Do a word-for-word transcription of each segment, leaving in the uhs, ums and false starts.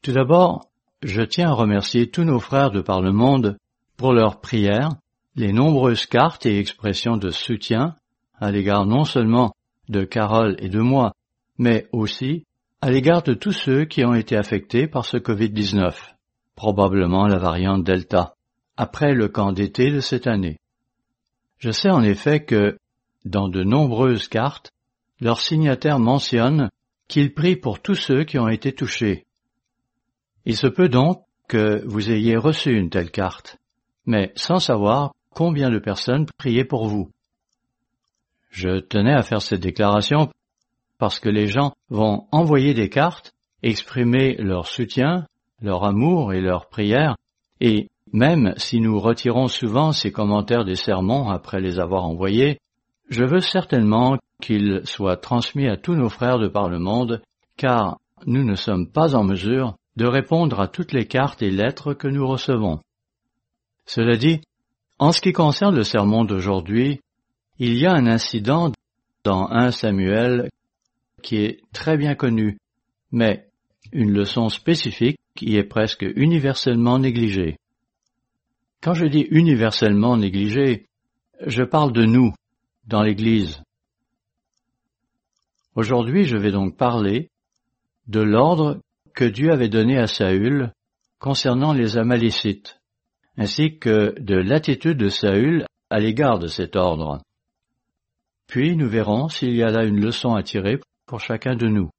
Tout d'abord, je tiens à remercier tous nos frères de par le monde pour leurs prières, les nombreuses cartes et expressions de soutien à l'égard non seulement de Carole et de moi, mais aussi à l'égard de tous ceux qui ont été affectés par ce covid dix-neuf, probablement la variante Delta, après le camp d'été de cette année. Je sais en effet que, dans de nombreuses cartes, leurs signataires mentionnent qu'ils prient pour tous ceux qui ont été touchés. Il se peut donc que vous ayez reçu une telle carte, mais sans savoir combien de personnes priaient pour vous. Je tenais à faire cette déclaration parce que les gens vont envoyer des cartes, exprimer leur soutien, leur amour et leur prière, et même si nous retirons souvent ces commentaires des sermons après les avoir envoyés, je veux certainement qu'ils soient transmis à tous nos frères de par le monde, car nous ne sommes pas en mesure de répondre à toutes les cartes et lettres que nous recevons. Cela dit, en ce qui concerne le sermon d'aujourd'hui, il y a un incident dans premier Samuel qui est très bien connu, mais une leçon spécifique qui est presque universellement négligée. Quand je dis universellement négligée, je parle de nous, dans l'Église. Aujourd'hui, je vais donc parler de l'ordre que Dieu avait donné à Saül concernant les Amalécites, ainsi que de l'attitude de Saül à l'égard de cet ordre. Puis nous verrons s'il y a là une leçon à tirer pour chacun de nous.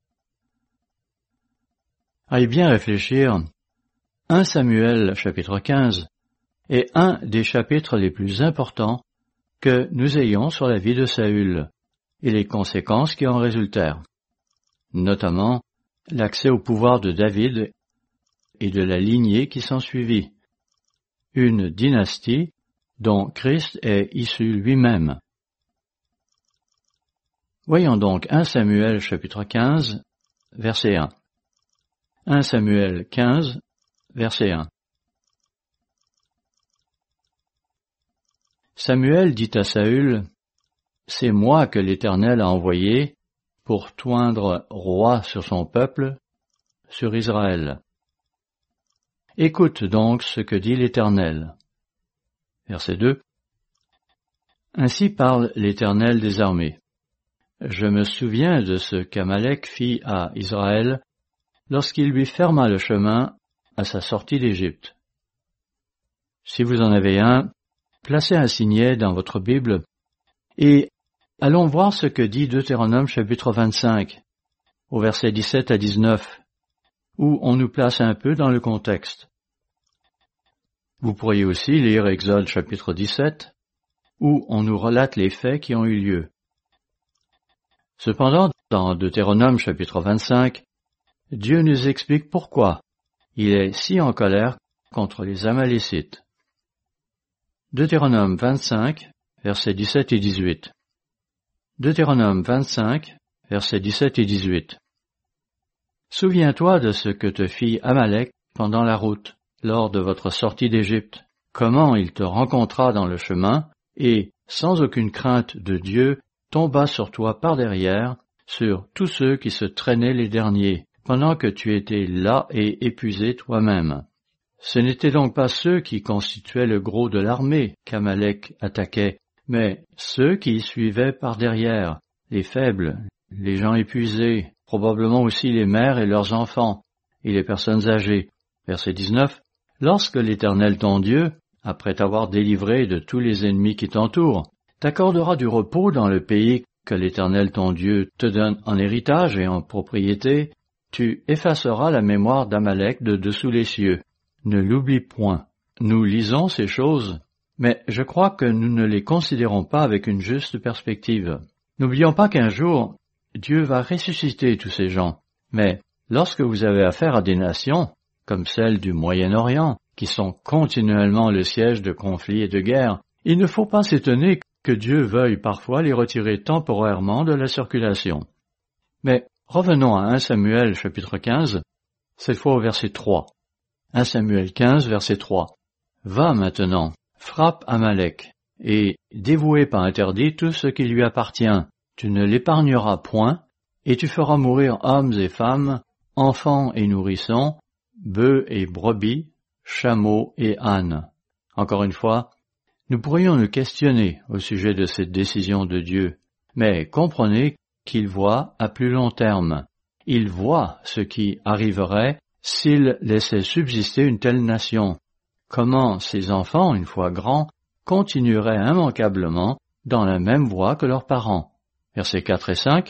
À y bien réfléchir, premier Samuel chapitre quinze est un des chapitres les plus importants que nous ayons sur la vie de Saül et les conséquences qui en résultèrent, notamment l'accès au pouvoir de David et de la lignée qui s'ensuivit, une dynastie dont Christ est issu lui-même. Voyons donc premier Samuel chapitre quinze, verset un. premier Samuel quinze, verset un. Samuel dit à Saül, « C'est moi que l'Éternel a envoyé pour toindre roi sur son peuple, sur Israël. Écoute donc ce que dit l'Éternel. » Verset deux. Ainsi parle l'Éternel des armées. Je me souviens de ce qu'Amalek fit à Israël lorsqu'il lui ferma le chemin à sa sortie d'Égypte. Si vous en avez un, placez un signet dans votre Bible et allons voir ce que dit Deutéronome chapitre vingt-cinq, au verset dix-sept à dix-neuf, où on nous place un peu dans le contexte. Vous pourriez aussi lire Exode chapitre dix-sept, où on nous relate les faits qui ont eu lieu. Cependant, dans Deutéronome chapitre vingt-cinq, Dieu nous explique pourquoi il est si en colère contre les Amalécites. Deutéronome vingt-cinq, versets dix-sept et dix-huit. Deutéronome vingt-cinq, versets dix-sept et dix-huit. Souviens-toi de ce que te fit Amalek pendant la route, lors de votre sortie d'Égypte, comment il te rencontra dans le chemin, et, sans aucune crainte de Dieu, tomba sur toi par derrière, sur tous ceux qui se traînaient les derniers, pendant que tu étais las et épuisé toi-même. Ce n'étaient donc pas ceux qui constituaient le gros de l'armée qu'Amalek attaquait, mais ceux qui y suivaient par derrière, les faibles, les gens épuisés, probablement aussi les mères et leurs enfants, et les personnes âgées. Verset dix-neuf. Lorsque l'Éternel ton Dieu, après t'avoir délivré de tous les ennemis qui t'entourent, t'accordera du repos dans le pays que l'Éternel ton Dieu te donne en héritage et en propriété, tu effaceras la mémoire d'Amalek de dessous les cieux. Ne l'oublie point. Nous lisons ces choses, mais je crois que nous ne les considérons pas avec une juste perspective. N'oublions pas qu'un jour, Dieu va ressusciter tous ces gens. Mais lorsque vous avez affaire à des nations, comme celles du Moyen-Orient, qui sont continuellement le siège de conflits et de guerres, il ne faut pas s'étonner que Dieu veuille parfois les retirer temporairement de la circulation. Mais revenons à premier Samuel chapitre quinze, cette fois au verset trois. premier Samuel quinze, verset trois. Va maintenant, frappe Amalek, et dévouez par interdit tout ce qui lui appartient. Tu ne l'épargneras point, et tu feras mourir hommes et femmes, enfants et nourrissons, bœufs et brebis, chameaux et ânes. Encore une fois, nous pourrions nous questionner au sujet de cette décision de Dieu, mais comprenez qu'il voit à plus long terme. Il voit ce qui arriverait s'il laissait subsister une telle nation. Comment ses enfants, une fois grands, continueraient immanquablement dans la même voie que leurs parents. Versets quatre et cinq.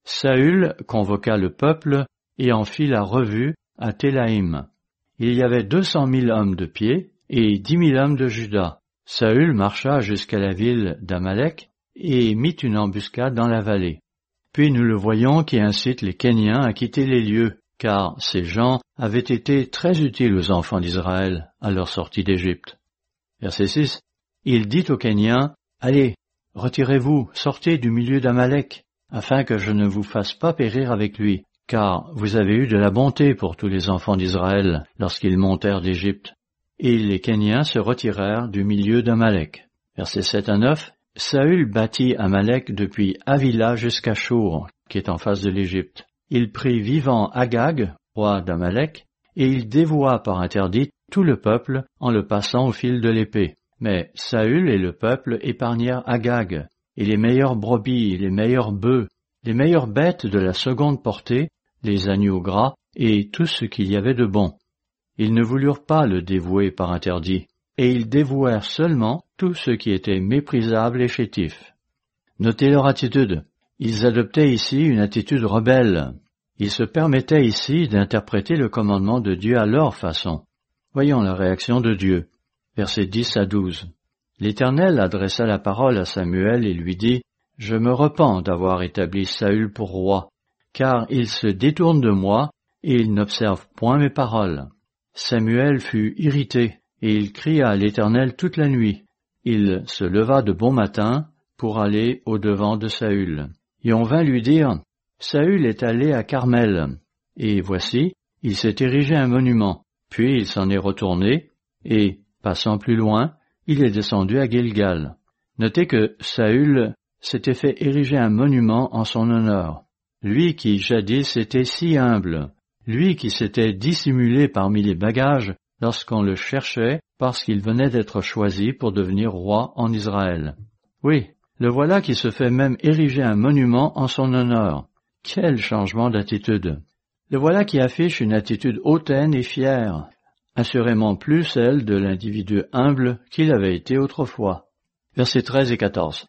Saül convoqua le peuple et en fit la revue à Télaïm. Il y avait deux cent mille hommes de pied et dix mille hommes de Juda. Saül marcha jusqu'à la ville d'Amalek et mit une embuscade dans la vallée. Puis nous le voyons qui incite les Kéniens à quitter les lieux, car ces gens avaient été très utiles aux enfants d'Israël à leur sortie d'Égypte. Verset six. Il dit aux Kéniens, « Allez, retirez-vous, sortez du milieu d'Amalek, afin que je ne vous fasse pas périr avec lui, car vous avez eu de la bonté pour tous les enfants d'Israël lorsqu'ils montèrent d'Égypte. » Et les Kéniens se retirèrent du milieu d'Amalek. Versets sept à neuf. Saül bâtit Amalek depuis Havila jusqu'à Shour, qui est en face de l'Égypte. Il prit vivant Agag, roi d'Amalek, et il dévoua par interdit tout le peuple en le passant au fil de l'épée. Mais Saül et le peuple épargnèrent Agag, et les meilleures brebis, les meilleurs bœufs, les meilleures bêtes de la seconde portée, les agneaux gras, et tout ce qu'il y avait de bon. Ils ne voulurent pas le dévouer par interdit, et ils dévouèrent seulement tout ce qui était méprisable et chétif. Notez leur attitude. Ils adoptaient ici une attitude rebelle. Ils se permettaient ici d'interpréter le commandement de Dieu à leur façon. Voyons la réaction de Dieu. Versets dix à douze. L'Éternel adressa la parole à Samuel et lui dit, « Je me repens d'avoir établi Saül pour roi, car il se détourne de moi et il n'observe point mes paroles. » Samuel fut irrité et il cria à l'Éternel toute la nuit. Il se leva de bon matin pour aller au-devant de Saül. Et on vint lui dire, « Saül est allé à Carmel. » Et voici, il s'est érigé un monument. Puis il s'en est retourné et, passant plus loin, il est descendu à Gilgal. Notez que Saül s'était fait ériger un monument en son honneur. Lui qui jadis était si humble, lui qui s'était dissimulé parmi les bagages lorsqu'on le cherchait parce qu'il venait d'être choisi pour devenir roi en Israël. Oui, le voilà qui se fait même ériger un monument en son honneur. Quel changement d'attitude! Le voilà qui affiche une attitude hautaine et fière, assurément plus celle de l'individu humble qu'il avait été autrefois. Versets treize et quatorze.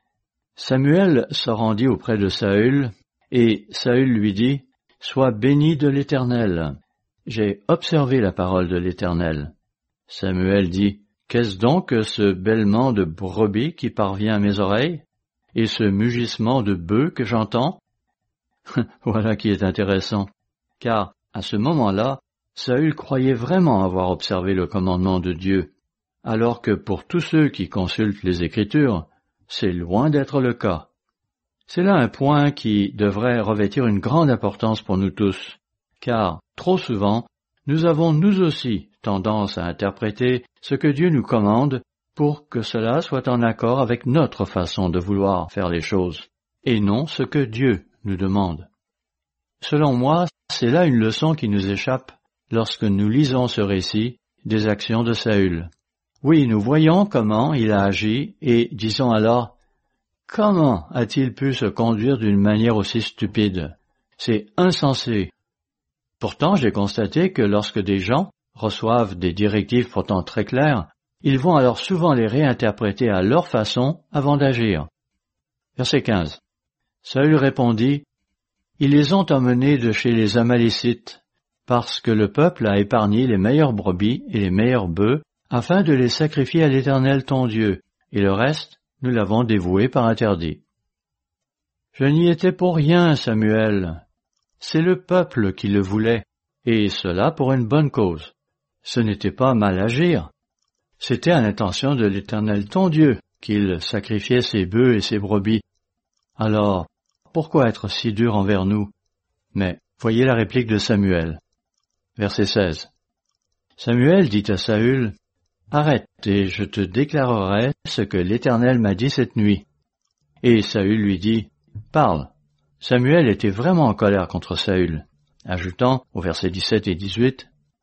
Samuel se rendit auprès de Saül, et Saül lui dit, « Sois béni de l'Éternel. J'ai observé la parole de l'Éternel. » Samuel dit, « Qu'est-ce donc que ce bêlement de brebis qui parvient à mes oreilles, et ce mugissement de bœufs que j'entends ?» Voilà qui est intéressant, car à ce moment-là, Saül croyait vraiment avoir observé le commandement de Dieu, alors que pour tous ceux qui consultent les Écritures, c'est loin d'être le cas. C'est là un point qui devrait revêtir une grande importance pour nous tous, car trop souvent, nous avons nous aussi tendance à interpréter ce que Dieu nous commande pour que cela soit en accord avec notre façon de vouloir faire les choses, et non ce que Dieu nous demande. Selon moi, c'est là une leçon qui nous échappe lorsque nous lisons ce récit des actions de Saül. Oui, nous voyons comment il a agi et disons alors, comment a-t-il pu se conduire d'une manière aussi stupide? C'est insensé. Pourtant, j'ai constaté que lorsque des gens reçoivent des directives pourtant très claires, ils vont alors souvent les réinterpréter à leur façon avant d'agir. Verset quinze. Saül répondit, « Ils les ont emmenés de chez les Amalécites, parce que le peuple a épargné les meilleures brebis et les meilleurs bœufs, afin de les sacrifier à l'Éternel ton Dieu, et le reste, nous l'avons dévoué par interdit. » Je n'y étais pour rien, Samuel. C'est le peuple qui le voulait, et cela pour une bonne cause. Ce n'était pas mal agir. C'était à l'intention de l'Éternel ton Dieu qu'il sacrifiait ses bœufs et ses brebis. Alors, pourquoi être si dur envers nous? Mais voyez la réplique de Samuel. Verset seize. Samuel dit à Saül, « Arrête, et je te déclarerai ce que l'Éternel m'a dit cette nuit. » Et Saül lui dit, « Parle. » Samuel était vraiment en colère contre Saül, ajoutant au verset dix-sept et dix-huit, «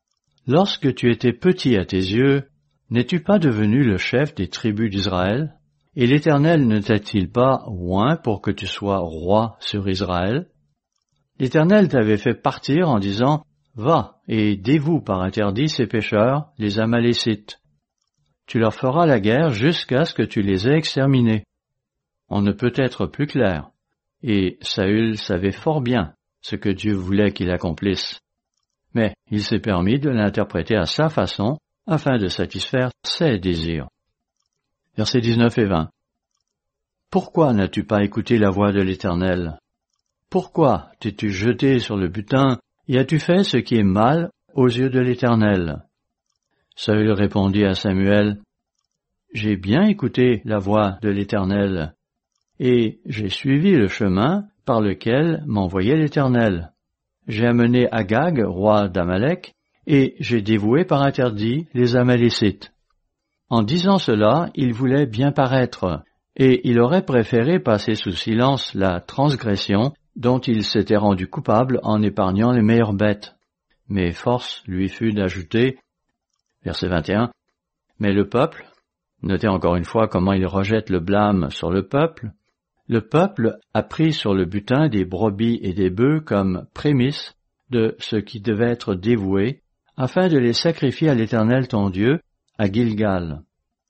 Lorsque tu étais petit à tes yeux, n'es-tu pas devenu le chef des tribus d'Israël? Et l'Éternel ne t'a-t-il pas oint pour que tu sois roi sur Israël? L'Éternel t'avait fait partir en disant, « Va et dévoue par interdit ces pécheurs, les Amalécites. Tu leur feras la guerre jusqu'à ce que tu les aies exterminés. » On ne peut être plus clair. Et Saül savait fort bien ce que Dieu voulait qu'il accomplisse. Mais il s'est permis de l'interpréter à sa façon afin de satisfaire ses désirs. Versets dix-neuf et vingt. Pourquoi n'as-tu pas écouté la voix de l'Éternel? Pourquoi t'es-tu jeté sur le butin et as-tu fait ce qui est mal aux yeux de l'Éternel? Saül répondit à Samuel, « J'ai bien écouté la voix de l'Éternel, et j'ai suivi le chemin par lequel m'envoyait l'Éternel. J'ai amené Agag, roi d'Amalek, et j'ai dévoué par interdit les Amalécites. » En disant cela, il voulait bien paraître, et il aurait préféré passer sous silence la transgression dont il s'était rendu coupable en épargnant les meilleures bêtes. Mais force lui fut d'ajouter, verset vingt et un, « Mais le peuple, notez encore une fois comment il rejette le blâme sur le peuple, le peuple a pris sur le butin des brebis et des bœufs comme prémisse de ce qui devait être dévoué, afin de les sacrifier à l'Éternel ton Dieu, à Gilgal. »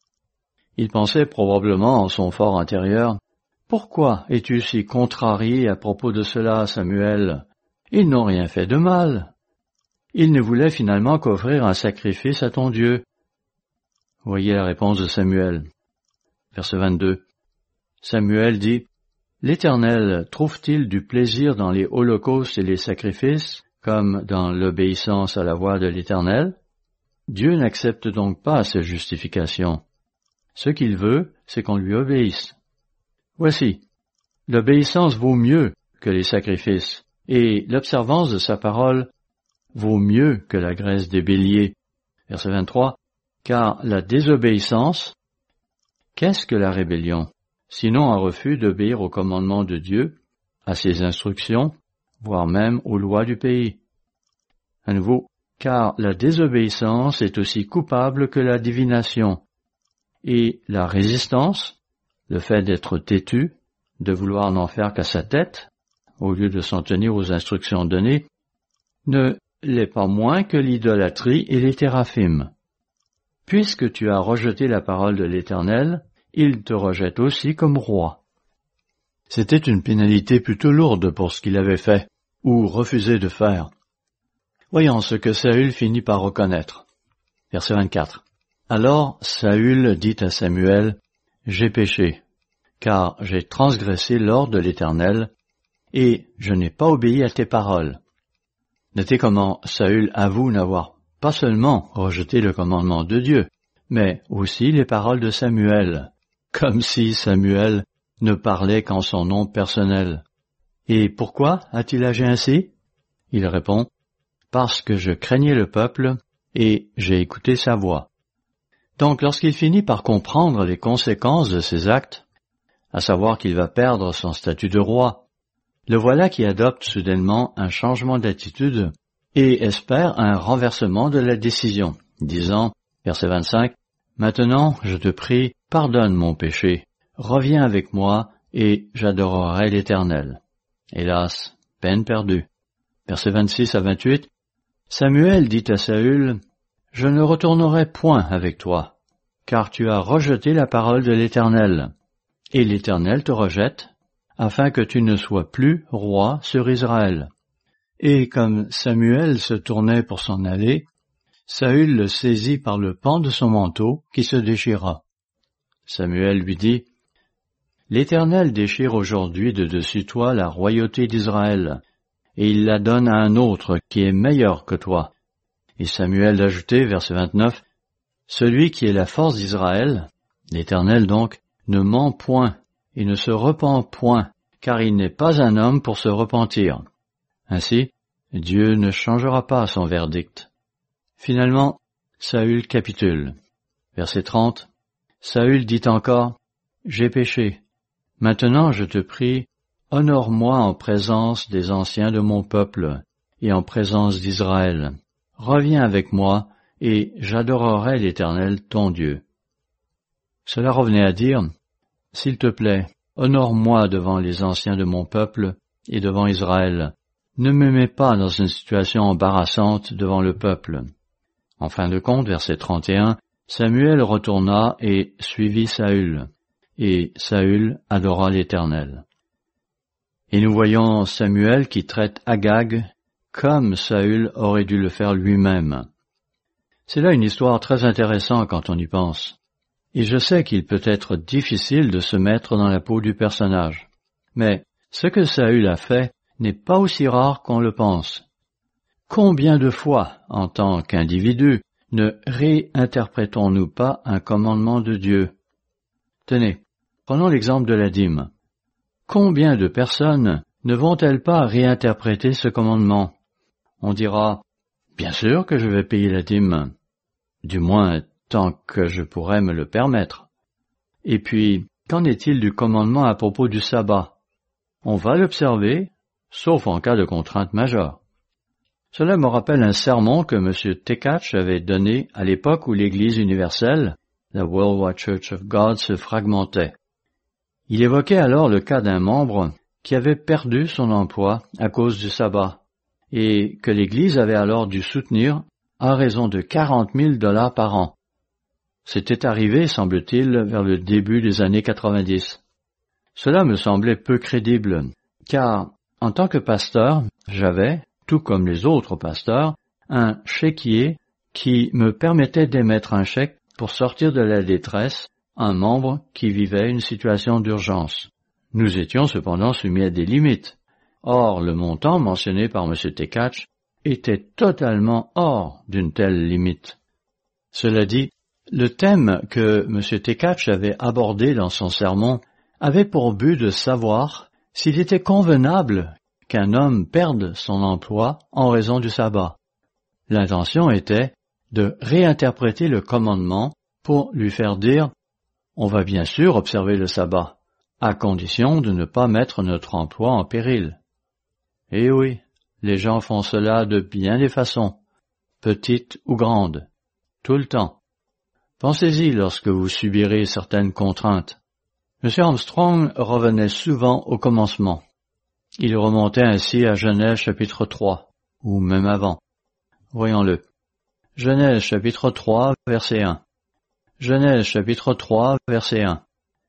Il pensait probablement en son fort intérieur, « Pourquoi es-tu si contrarié à propos de cela, Samuel? Ils n'ont rien fait de mal. » Il ne voulait finalement qu'offrir un sacrifice à ton Dieu. Voyez la réponse de Samuel. Verset vingt-deux. Samuel dit, « L'Éternel trouve-t-il du plaisir dans les holocaustes et les sacrifices, comme dans l'obéissance à la voix de l'Éternel? Dieu n'accepte donc pas ces justifications. Ce qu'il veut, c'est qu'on lui obéisse. Voici, l'obéissance vaut mieux que les sacrifices, et l'observance de sa parole vaut mieux que la graisse des béliers. » Verset vingt-trois. Car la désobéissance, qu'est-ce que la rébellion? Sinon un refus d'obéir aux commandements de Dieu, à ses instructions, voire même aux lois du pays. À nouveau, car la désobéissance est aussi coupable que la divination, et la résistance, le fait d'être têtu, de vouloir n'en faire qu'à sa tête, au lieu de s'en tenir aux instructions données, ne l'est pas moins que l'idolâtrie et les téraphimes. Puisque tu as rejeté la parole de l'Éternel, il te rejette aussi comme roi. C'était une pénalité plutôt lourde pour ce qu'il avait fait, ou refusé de faire. Voyons ce que Saül finit par reconnaître. Verset vingt-quatre. Alors Saül dit à Samuel, « J'ai péché, car j'ai transgressé l'ordre de l'Éternel, et je n'ai pas obéi à tes paroles. » Notez comment Saül avoue n'avoir pas seulement rejeté le commandement de Dieu, mais aussi les paroles de Samuel, comme si Samuel ne parlait qu'en son nom personnel. Et pourquoi a-t-il agi ainsi? Il répond, « Parce que je craignais le peuple, et j'ai écouté sa voix. » Donc lorsqu'il finit par comprendre les conséquences de ses actes, à savoir qu'il va perdre son statut de roi, le voilà qui adopte soudainement un changement d'attitude et espère un renversement de la décision, disant, verset vingt-cinq, « Maintenant, je te prie, pardonne mon péché, reviens avec moi, et j'adorerai l'Éternel. » Hélas, peine perdue. Versets vingt-six à vingt-huit, Samuel dit à Saül, « Je ne retournerai point avec toi, car tu as rejeté la parole de l'Éternel, et l'Éternel te rejette, afin que tu ne sois plus roi sur Israël. » Et comme Samuel se tournait pour s'en aller, Saül le saisit par le pan de son manteau qui se déchira. Samuel lui dit, « L'Éternel déchire aujourd'hui de dessus toi la royauté d'Israël, et il la donne à un autre qui est meilleur que toi. » Et Samuel ajoutait, verset vingt-neuf, « Celui qui est la force d'Israël, l'Éternel donc, ne ment point et ne se repent point, car il n'est pas un homme pour se repentir. » Ainsi, Dieu ne changera pas son verdict. Finalement, Saül capitule. Verset trente, Saül dit encore, « J'ai péché. Maintenant, je te prie, honore-moi en présence des anciens de mon peuple et en présence d'Israël. reviens avec moi, et j'adorerai l'Éternel ton Dieu. Cela revenait à dire, s'il te plaît, honore-moi devant les anciens de mon peuple et devant Israël. Ne me mets pas dans une situation embarrassante devant le peuple. En fin de compte, verset trente et un, Samuel retourna et suivit Saül, et Saül adora l'Éternel. Et nous voyons Samuel qui traite Agag comme Saül aurait dû le faire lui-même. C'est là une histoire très intéressante quand on y pense. Et je sais qu'il peut être difficile de se mettre dans la peau du personnage. Mais ce que Saül a fait n'est pas aussi rare qu'on le pense. Combien de fois, en tant qu'individu, ne réinterprétons-nous pas un commandement de Dieu? Tenez, prenons l'exemple de la dîme. Combien de personnes ne vont-elles pas réinterpréter ce commandement? On dira, bien sûr que je vais payer la dîme, du moins tant que je pourrais me le permettre. Et puis, qu'en est-il du commandement à propos du sabbat? On va l'observer, sauf en cas de contrainte majeure. Cela me rappelle un sermon que M. Tekach avait donné à l'époque où l'Église universelle, la Worldwide Church of God, se fragmentait. Il évoquait alors le cas d'un membre qui avait perdu son emploi à cause du sabbat, et que l'Église avait alors dû soutenir à raison de quarante mille dollars par an. C'était arrivé, semble-t-il, vers le début des années quatre-vingt-dix. Cela me semblait peu crédible, car, en tant que pasteur, j'avais, tout comme les autres pasteurs, un chéquier qui me permettait d'émettre un chèque pour sortir de la détresse un membre qui vivait une situation d'urgence. Nous étions cependant soumis à des limites. Or, le montant mentionné par M. Tekach était totalement hors d'une telle limite. Cela dit, le thème que M. Tekach avait abordé dans son sermon avait pour but de savoir s'il était convenable qu'un homme perde son emploi en raison du sabbat. L'intention était de réinterpréter le commandement pour lui faire dire « On va bien sûr observer le sabbat, à condition de ne pas mettre notre emploi en péril. » Eh oui, les gens font cela de bien des façons, petites ou grandes, tout le temps. Pensez-y lorsque vous subirez certaines contraintes. M. Armstrong revenait souvent au commencement. Il remontait ainsi à Genèse chapitre trois, ou même avant. Voyons-le. Genèse chapitre trois, verset un. Genèse chapitre trois, verset un.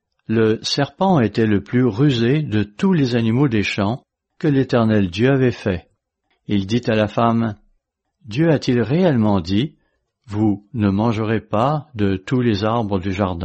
Le serpent était le plus rusé de tous les animaux des champs que l'Éternel Dieu avait fait. Il dit à la femme, « Dieu a-t-il réellement dit, vous ne mangerez pas de tous les arbres du jardin? »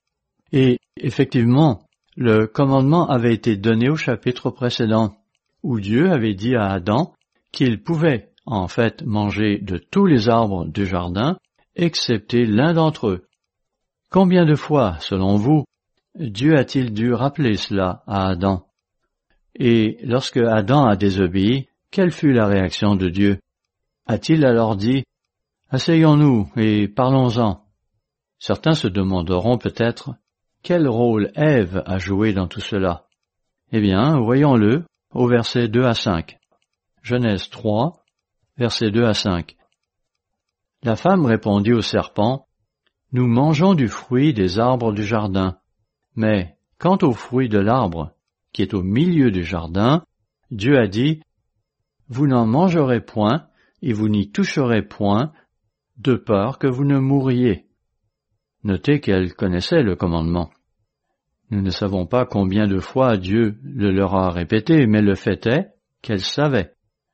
Et effectivement, le commandement avait été donné au chapitre précédent, où Dieu avait dit à Adam qu'il pouvait en fait manger de tous les arbres du jardin, excepté l'un d'entre eux. Combien de fois, selon vous, Dieu a-t-il dû rappeler cela à Adam? Et lorsque Adam a désobéi, quelle fut la réaction de Dieu? A-t-il alors dit, « Asseyons-nous et parlons-en » Certains se demanderont peut-être, quel rôle Ève a joué dans tout cela? Eh bien, voyons-le au verset deux à cinq. Genèse trois, versets deux à cinq. La femme répondit au serpent, « Nous mangeons du fruit des arbres du jardin, mais quant au fruit de l'arbre qui est au milieu du jardin, Dieu a dit, « Vous n'en mangerez point et vous n'y toucherez point, de peur que vous ne mouriez. » Notez qu'elle connaissait le commandement. Nous ne savons pas combien de fois Dieu le leur a répété, mais le fait est qu'elle savait.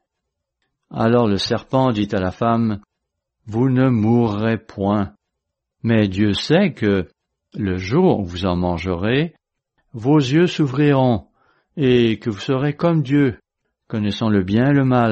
Alors le serpent dit à la femme, « Vous ne mourrez point. Mais Dieu sait que, le jour où vous en mangerez, vos yeux s'ouvriront, et que vous serez comme Dieu, connaissant le bien et le mal. »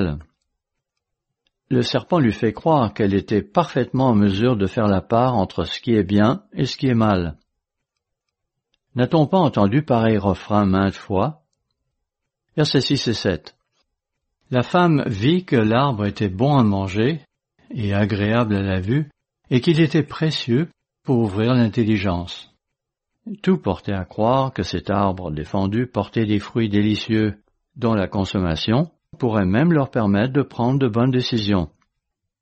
Le serpent lui fait croire qu'elle était parfaitement en mesure de faire la part entre ce qui est bien et ce qui est mal. N'a-t-on pas entendu pareil refrain maintes fois? Versets six et sept. La femme vit que l'arbre était bon à manger et agréable à la vue, et qu'il était précieux pour ouvrir l'intelligence. Tout portait à croire que cet arbre défendu portait des fruits délicieux, dont la consommation pourrait même leur permettre de prendre de bonnes décisions.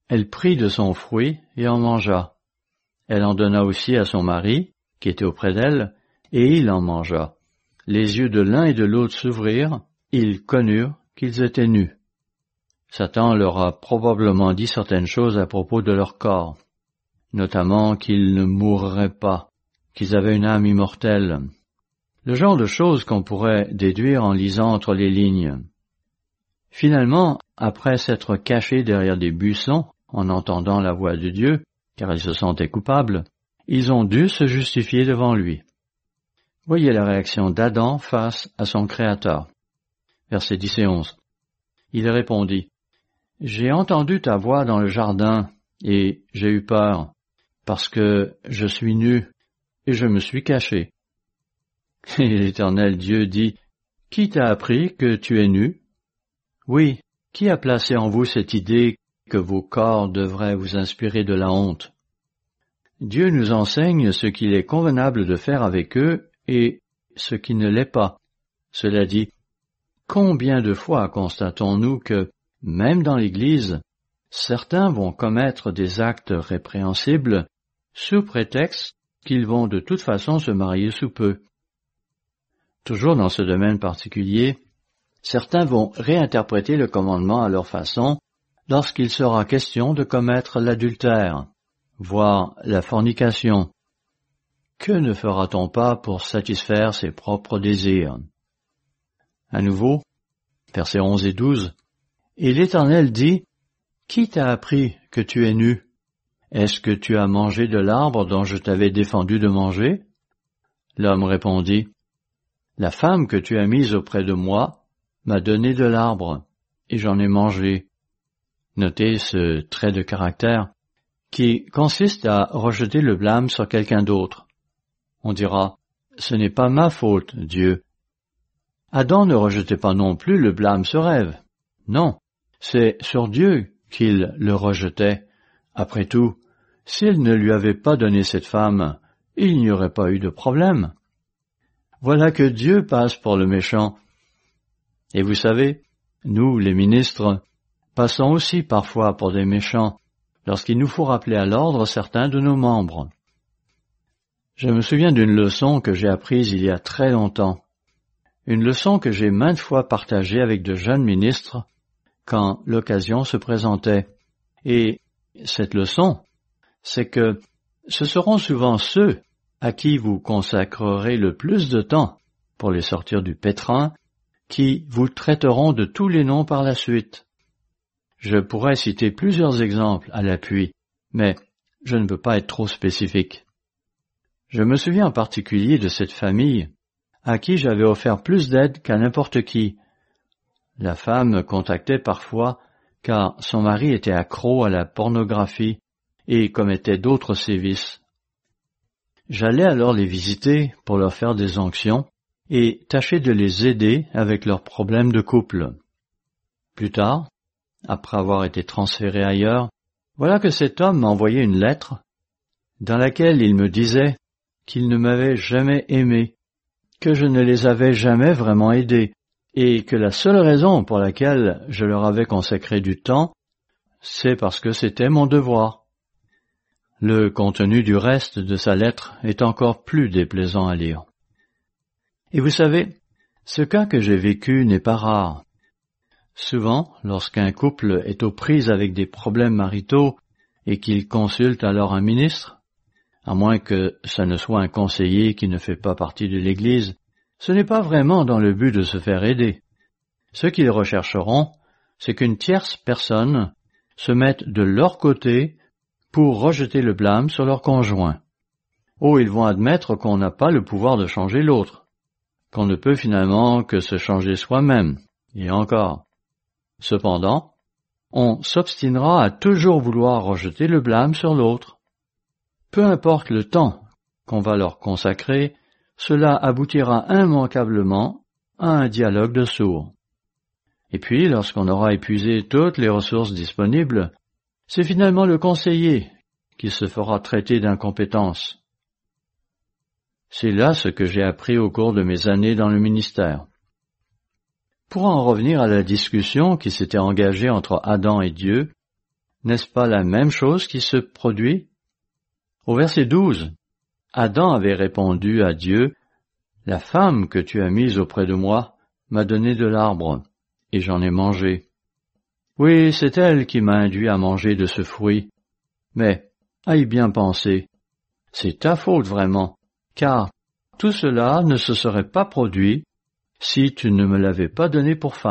Elle prit de son fruit et en mangea. Elle en donna aussi à son mari, qui était auprès d'elle, et il en mangea. Les yeux de l'un et de l'autre s'ouvrirent, ils connurent qu'ils étaient nus. Satan leur a probablement dit certaines choses à propos de leur corps, notamment qu'ils ne mourraient pas, qu'ils avaient une âme immortelle. Le genre de choses qu'on pourrait déduire en lisant entre les lignes. Finalement, après s'être cachés derrière des buissons, en entendant la voix de Dieu, car ils se sentaient coupables, ils ont dû se justifier devant lui. Voyez la réaction d'Adam face à son Créateur. Versets dix et onze. Il répondit, « J'ai entendu ta voix dans le jardin, et j'ai eu peur, parce que je suis nu, et je me suis caché. » Et l'Éternel Dieu dit, « Qui t'a appris que tu es nu? Oui, qui a placé en vous cette idée que vos corps devraient vous inspirer de la honte? Dieu nous enseigne ce qu'il est convenable de faire avec eux et ce qui ne l'est pas. Cela dit, combien de fois constatons-nous que, même dans l'Église, certains vont commettre des actes répréhensibles sous prétexte qu'ils vont de toute façon se marier sous peu. Toujours dans ce domaine particulier, certains vont réinterpréter le commandement à leur façon lorsqu'il sera question de commettre l'adultère, voire la fornication. Que ne fera-t-on pas pour satisfaire ses propres désirs? À nouveau, versets onze et douze, « Et l'Éternel dit, « Qui t'a appris que tu es nu? Est-ce que tu as mangé de l'arbre dont je t'avais défendu de manger? » L'homme répondit, « La femme que tu as mise auprès de moi m'a donné de l'arbre, et j'en ai mangé. » Notez ce trait de caractère qui consiste à rejeter le blâme sur quelqu'un d'autre. On dira, « Ce n'est pas ma faute, Dieu. » Adam ne rejetait pas non plus le blâme sur Ève. Non, c'est sur Dieu qu'il le rejetait. Après tout, s'il ne lui avait pas donné cette femme, il n'y aurait pas eu de problème. Voilà que Dieu passe pour le méchant. Et vous savez, nous, les ministres, passons aussi parfois pour des méchants lorsqu'il nous faut rappeler à l'ordre certains de nos membres. Je me souviens d'une leçon que j'ai apprise il y a très longtemps. Une leçon que j'ai maintes fois partagée avec de jeunes ministres quand l'occasion se présentait. Et cette leçon, c'est que ce seront souvent ceux à qui vous consacrerez le plus de temps pour les sortir du pétrin qui vous traiteront de tous les noms par la suite. Je pourrais citer plusieurs exemples à l'appui, mais je ne veux pas être trop spécifique. Je me souviens en particulier de cette famille à qui j'avais offert plus d'aide qu'à n'importe qui. La femme me contactait parfois car son mari était accro à la pornographie et commettait d'autres sévices. J'allais alors les visiter pour leur faire des onctions et tâcher de les aider avec leurs problèmes de couple. Plus tard, après avoir été transféré ailleurs, voilà que cet homme m'a envoyé une lettre dans laquelle il me disait qu'il ne m'avait jamais aimé, que je ne les avais jamais vraiment aidés, et que la seule raison pour laquelle je leur avais consacré du temps, c'est parce que c'était mon devoir. Le contenu du reste de sa lettre est encore plus déplaisant à lire. Et vous savez, ce cas que j'ai vécu n'est pas rare. Souvent, lorsqu'un couple est aux prises avec des problèmes maritaux et qu'il consulte alors un ministre, à moins que ce ne soit un conseiller qui ne fait pas partie de l'Église, ce n'est pas vraiment dans le but de se faire aider. Ce qu'ils rechercheront, c'est qu'une tierce personne se mette de leur côté pour rejeter le blâme sur leur conjoint. Oh, ils vont admettre qu'on n'a pas le pouvoir de changer l'autre, qu'on ne peut finalement que se changer soi-même, et encore. Cependant, on s'obstinera à toujours vouloir rejeter le blâme sur l'autre. Peu importe le temps qu'on va leur consacrer, cela aboutira immanquablement à un dialogue de sourds. Et puis, lorsqu'on aura épuisé toutes les ressources disponibles, c'est finalement le conseiller qui se fera traiter d'incompétence. C'est là ce que j'ai appris au cours de mes années dans le ministère. Pour en revenir à la discussion qui s'était engagée entre Adam et Dieu, N'est-ce pas la même chose qui se produit? Au verset douze, Adam avait répondu à Dieu, « La femme que tu as mise auprès de moi m'a donné de l'arbre, et j'en ai mangé. Oui, c'est elle qui m'a induit à manger de ce fruit. Mais, à y bien penser, c'est ta faute vraiment, car tout cela ne se serait pas produit si tu ne me l'avais pas donné pour femme. »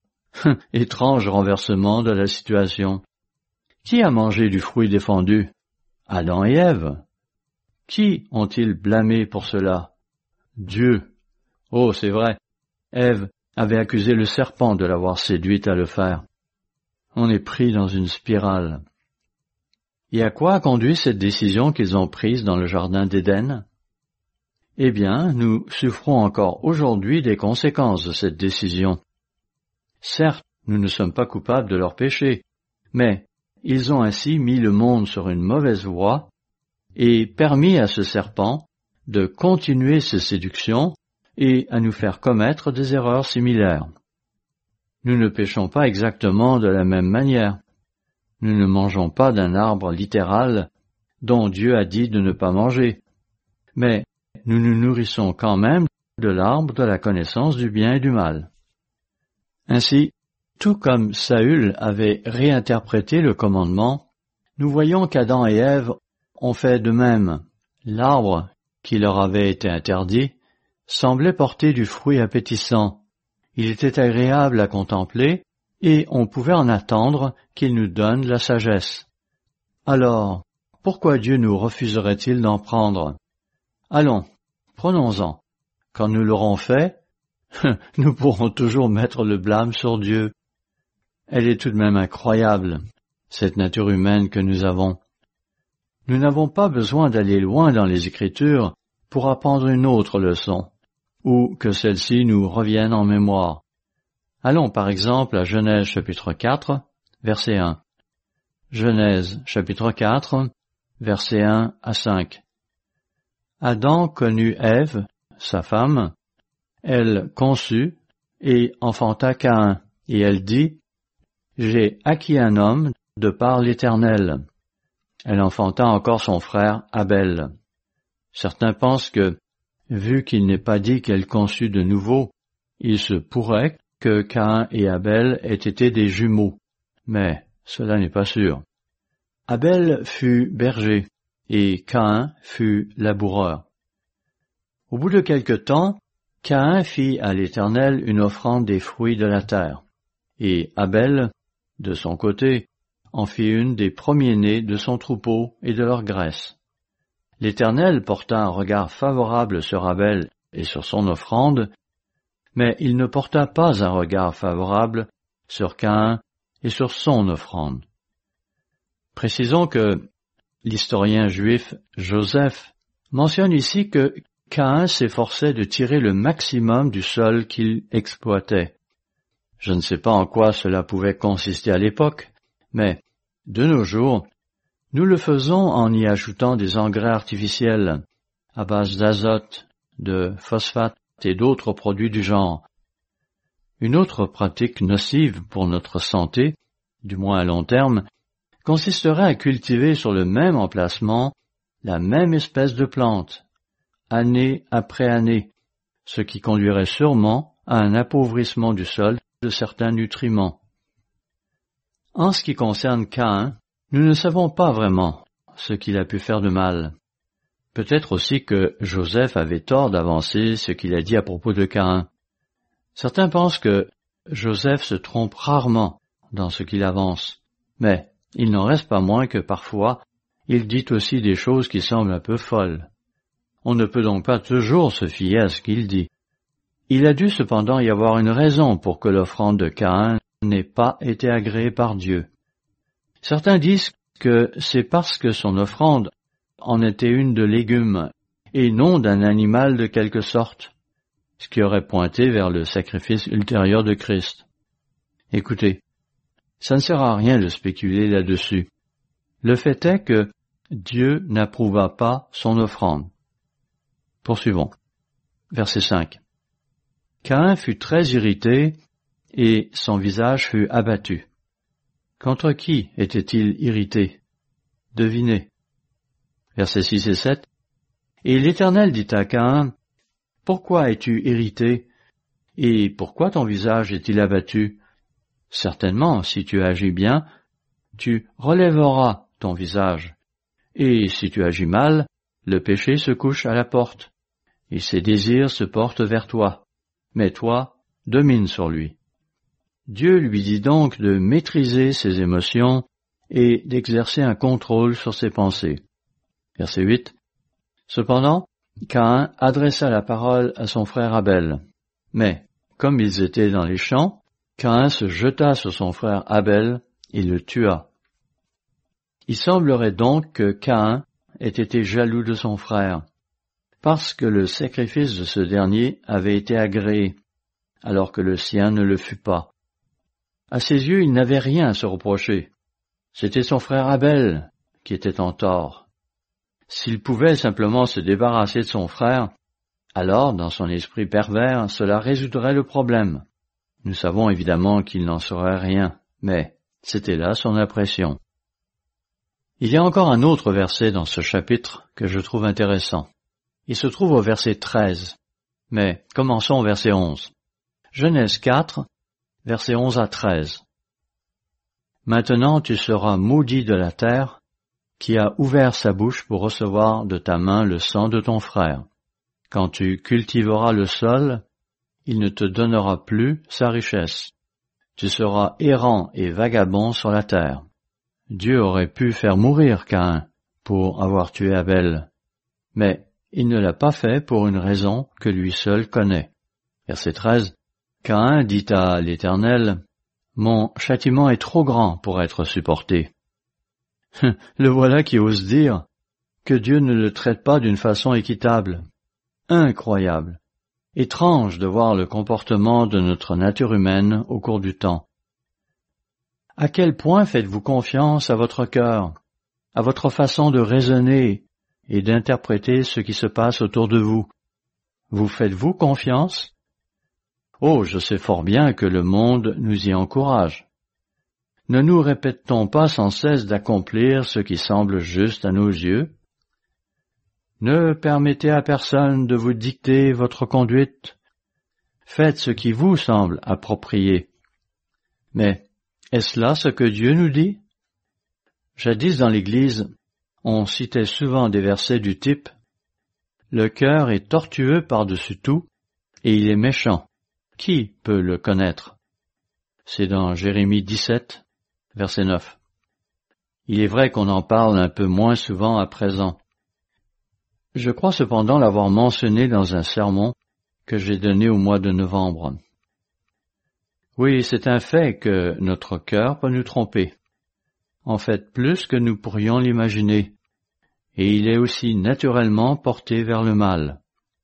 Étrange renversement de la situation. Qui a mangé du fruit défendu? Adam et Ève. Qui ont-ils blâmé pour cela? Dieu. Oh, c'est vrai, Ève avait accusé le serpent de l'avoir séduite à le faire. On est pris dans une spirale. Et à quoi a conduit cette décision qu'ils ont prise dans le jardin d'Éden? Eh bien, nous souffrons encore aujourd'hui des conséquences de cette décision. Certes, nous ne sommes pas coupables de leur péché, mais ils ont ainsi mis le monde sur une mauvaise voie et permis à ce serpent de continuer ses séductions et à nous faire commettre des erreurs similaires. Nous ne péchons pas exactement de la même manière. Nous ne mangeons pas d'un arbre littéral dont Dieu a dit de ne pas manger, mais nous nous nourrissons quand même de l'arbre de la connaissance du bien et du mal. Ainsi, tout comme Saül avait réinterprété le commandement, nous voyons qu'Adam et Ève ont fait de même. L'arbre qui leur avait été interdit semblait porter du fruit appétissant. Il était agréable à contempler et on pouvait en attendre qu'il nous donne la sagesse. Alors, pourquoi Dieu nous refuserait-il d'en prendre? Allons, prenons-en. Quand nous l'aurons fait, nous pourrons toujours mettre le blâme sur Dieu. Elle est tout de même incroyable, cette nature humaine que nous avons. Nous n'avons pas besoin d'aller loin dans les Écritures pour apprendre une autre leçon, ou que celle-ci nous revienne en mémoire. Allons par exemple à Genèse chapitre quatre, verset un. Genèse chapitre quatre, versets un à cinq. Adam connut Ève, sa femme, elle conçut et enfanta Caïn, et elle dit, « J'ai acquis un homme de par l'Éternel. » Elle enfanta encore son frère Abel. Certains pensent que, vu qu'il n'est pas dit qu'elle conçut de nouveau, il se pourrait que Caïn et Abel aient été des jumeaux, mais cela n'est pas sûr. Abel fut berger, et Caïn fut laboureur. Au bout de quelque temps, Caïn fit à l'Éternel une offrande des fruits de la terre, et Abel, de son côté, en fit une des premiers-nés de son troupeau et de leur graisse. L'Éternel porta un regard favorable sur Abel et sur son offrande, mais il ne porta pas un regard favorable sur Caïn et sur son offrande. Précisons que l'historien juif Joseph mentionne ici que Caïn s'efforçait de tirer le maximum du sol qu'il exploitait. Je ne sais pas en quoi cela pouvait consister à l'époque, mais, de nos jours, nous le faisons en y ajoutant des engrais artificiels, à base d'azote, de phosphate et d'autres produits du genre. Une autre pratique nocive pour notre santé, du moins à long terme, consisterait à cultiver sur le même emplacement la même espèce de plante, année après année, ce qui conduirait sûrement à un appauvrissement du sol de certains nutriments. En ce qui concerne Caïn, nous ne savons pas vraiment ce qu'il a pu faire de mal. Peut-être aussi que Joseph avait tort d'avancer ce qu'il a dit à propos de Caïn. Certains pensent que Joseph se trompe rarement dans ce qu'il avance, mais il n'en reste pas moins que parfois il dit aussi des choses qui semblent un peu folles. On ne peut donc pas toujours se fier à ce qu'il dit. Il a dû cependant y avoir une raison pour que l'offrande de Caïn n'ait pas été agréée par Dieu. Certains disent que c'est parce que son offrande en était une de légumes et non d'un animal de quelque sorte, ce qui aurait pointé vers le sacrifice ultérieur de Christ. Écoutez, ça ne sert à rien de spéculer là-dessus. Le fait est que Dieu n'approuva pas son offrande. Poursuivons. Verset cinq. Caïn fut très irrité et son visage fut abattu. Contre qui était-il irrité? Devinez. Versets six et sept. Et l'Éternel dit à Caïn, « Pourquoi es-tu irrité? Et pourquoi ton visage est-il abattu? Certainement, si tu agis bien, tu relèveras ton visage. Et si tu agis mal, le péché se couche à la porte, et ses désirs se portent vers toi. Mais toi, domine sur lui. » Dieu lui dit donc de maîtriser ses émotions et d'exercer un contrôle sur ses pensées. Verset huit. Cependant, Caïn adressa la parole à son frère Abel. Mais, comme ils étaient dans les champs, Caïn se jeta sur son frère Abel et le tua. Il semblerait donc que Caïn ait été jaloux de son frère, parce que le sacrifice de ce dernier avait été agréé, alors que le sien ne le fut pas. À ses yeux, il n'avait rien à se reprocher. C'était son frère Abel qui était en tort. S'il pouvait simplement se débarrasser de son frère, alors, dans son esprit pervers, cela résoudrait le problème. Nous savons évidemment qu'il n'en saurait rien, mais c'était là son impression. Il y a encore un autre verset dans ce chapitre que je trouve intéressant. Il se trouve au verset treize, mais commençons au verset onze. Genèse quatre, versets onze à treize. Maintenant tu seras maudit de la terre, qui a ouvert sa bouche pour recevoir de ta main le sang de ton frère. Quand tu cultiveras le sol, il ne te donnera plus sa richesse. Tu seras errant et vagabond sur la terre. Dieu aurait pu faire mourir Caïn pour avoir tué Abel, mais il ne l'a pas fait pour une raison que lui seul connaît. Verset treize. Caïn dit à l'Éternel, « Mon châtiment est trop grand pour être supporté. » Le voilà qui ose dire que Dieu ne le traite pas d'une façon équitable. Incroyable, étrange de voir le comportement de notre nature humaine au cours du temps. À quel point faites-vous confiance à votre cœur, à votre façon de raisonner et d'interpréter ce qui se passe autour de vous? Vous faites-vous confiance? Oh, je sais fort bien que le monde nous y encourage. Ne nous répète-t-on pas sans cesse d'accomplir ce qui semble juste à nos yeux? Ne permettez à personne de vous dicter votre conduite. Faites ce qui vous semble approprié. Mais est-ce là ce que Dieu nous dit? Jadis dans l'Église, on citait souvent des versets du type « Le cœur est tortueux par-dessus tout, et il est méchant. Qui peut le connaître ?» C'est dans Jérémie dix-sept, verset neuf. Il est vrai qu'on en parle un peu moins souvent à présent. Je crois cependant l'avoir mentionné dans un sermon que j'ai donné au mois de novembre. Oui, c'est un fait que notre cœur peut nous tromper. En fait, plus que nous pourrions l'imaginer. Et il est aussi naturellement porté vers le mal.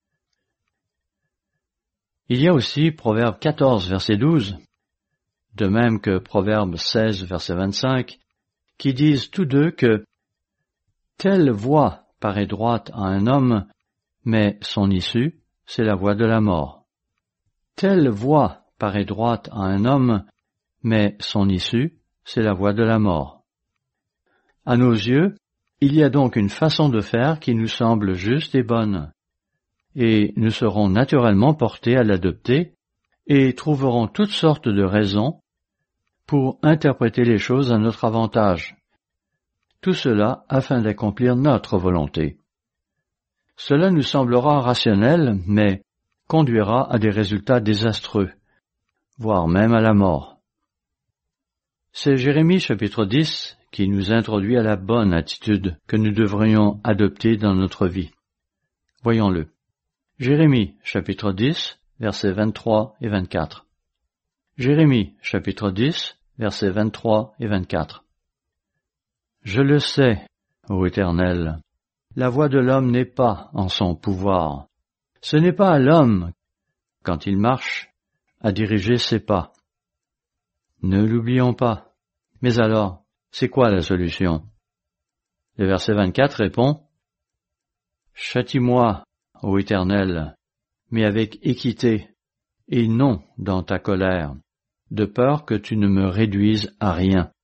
Il y a aussi Proverbe quatorze, verset douze, de même que Proverbe seize, verset vingt-cinq, qui disent tous deux que « Telle voie paraît droite à un homme, mais son issue, c'est la voie de la mort. Telle voie paraît droite à un homme, mais son issue, c'est la voie de la mort. » À nos yeux, il y a donc une façon de faire qui nous semble juste et bonne, et nous serons naturellement portés à l'adopter et trouverons toutes sortes de raisons pour interpréter les choses à notre avantage. Tout cela afin d'accomplir notre volonté. Cela nous semblera rationnel, mais conduira à des résultats désastreux, voire même à la mort. C'est Jérémie chapitre dix qui nous introduit à la bonne attitude que nous devrions adopter dans notre vie. Voyons-le. Jérémie chapitre dix, versets vingt-trois et vingt-quatre. Jérémie chapitre dix, versets vingt-trois et vingt-quatre. Je le sais, ô Éternel, la voie de l'homme n'est pas en son pouvoir. Ce n'est pas à l'homme, quand il marche, à diriger ses pas. Ne l'oublions pas. Mais alors, c'est quoi la solution? Le verset vingt-quatre répond, « Châtie-moi, ô Éternel, mais avec équité, et non dans ta colère, de peur que tu ne me réduises à rien. »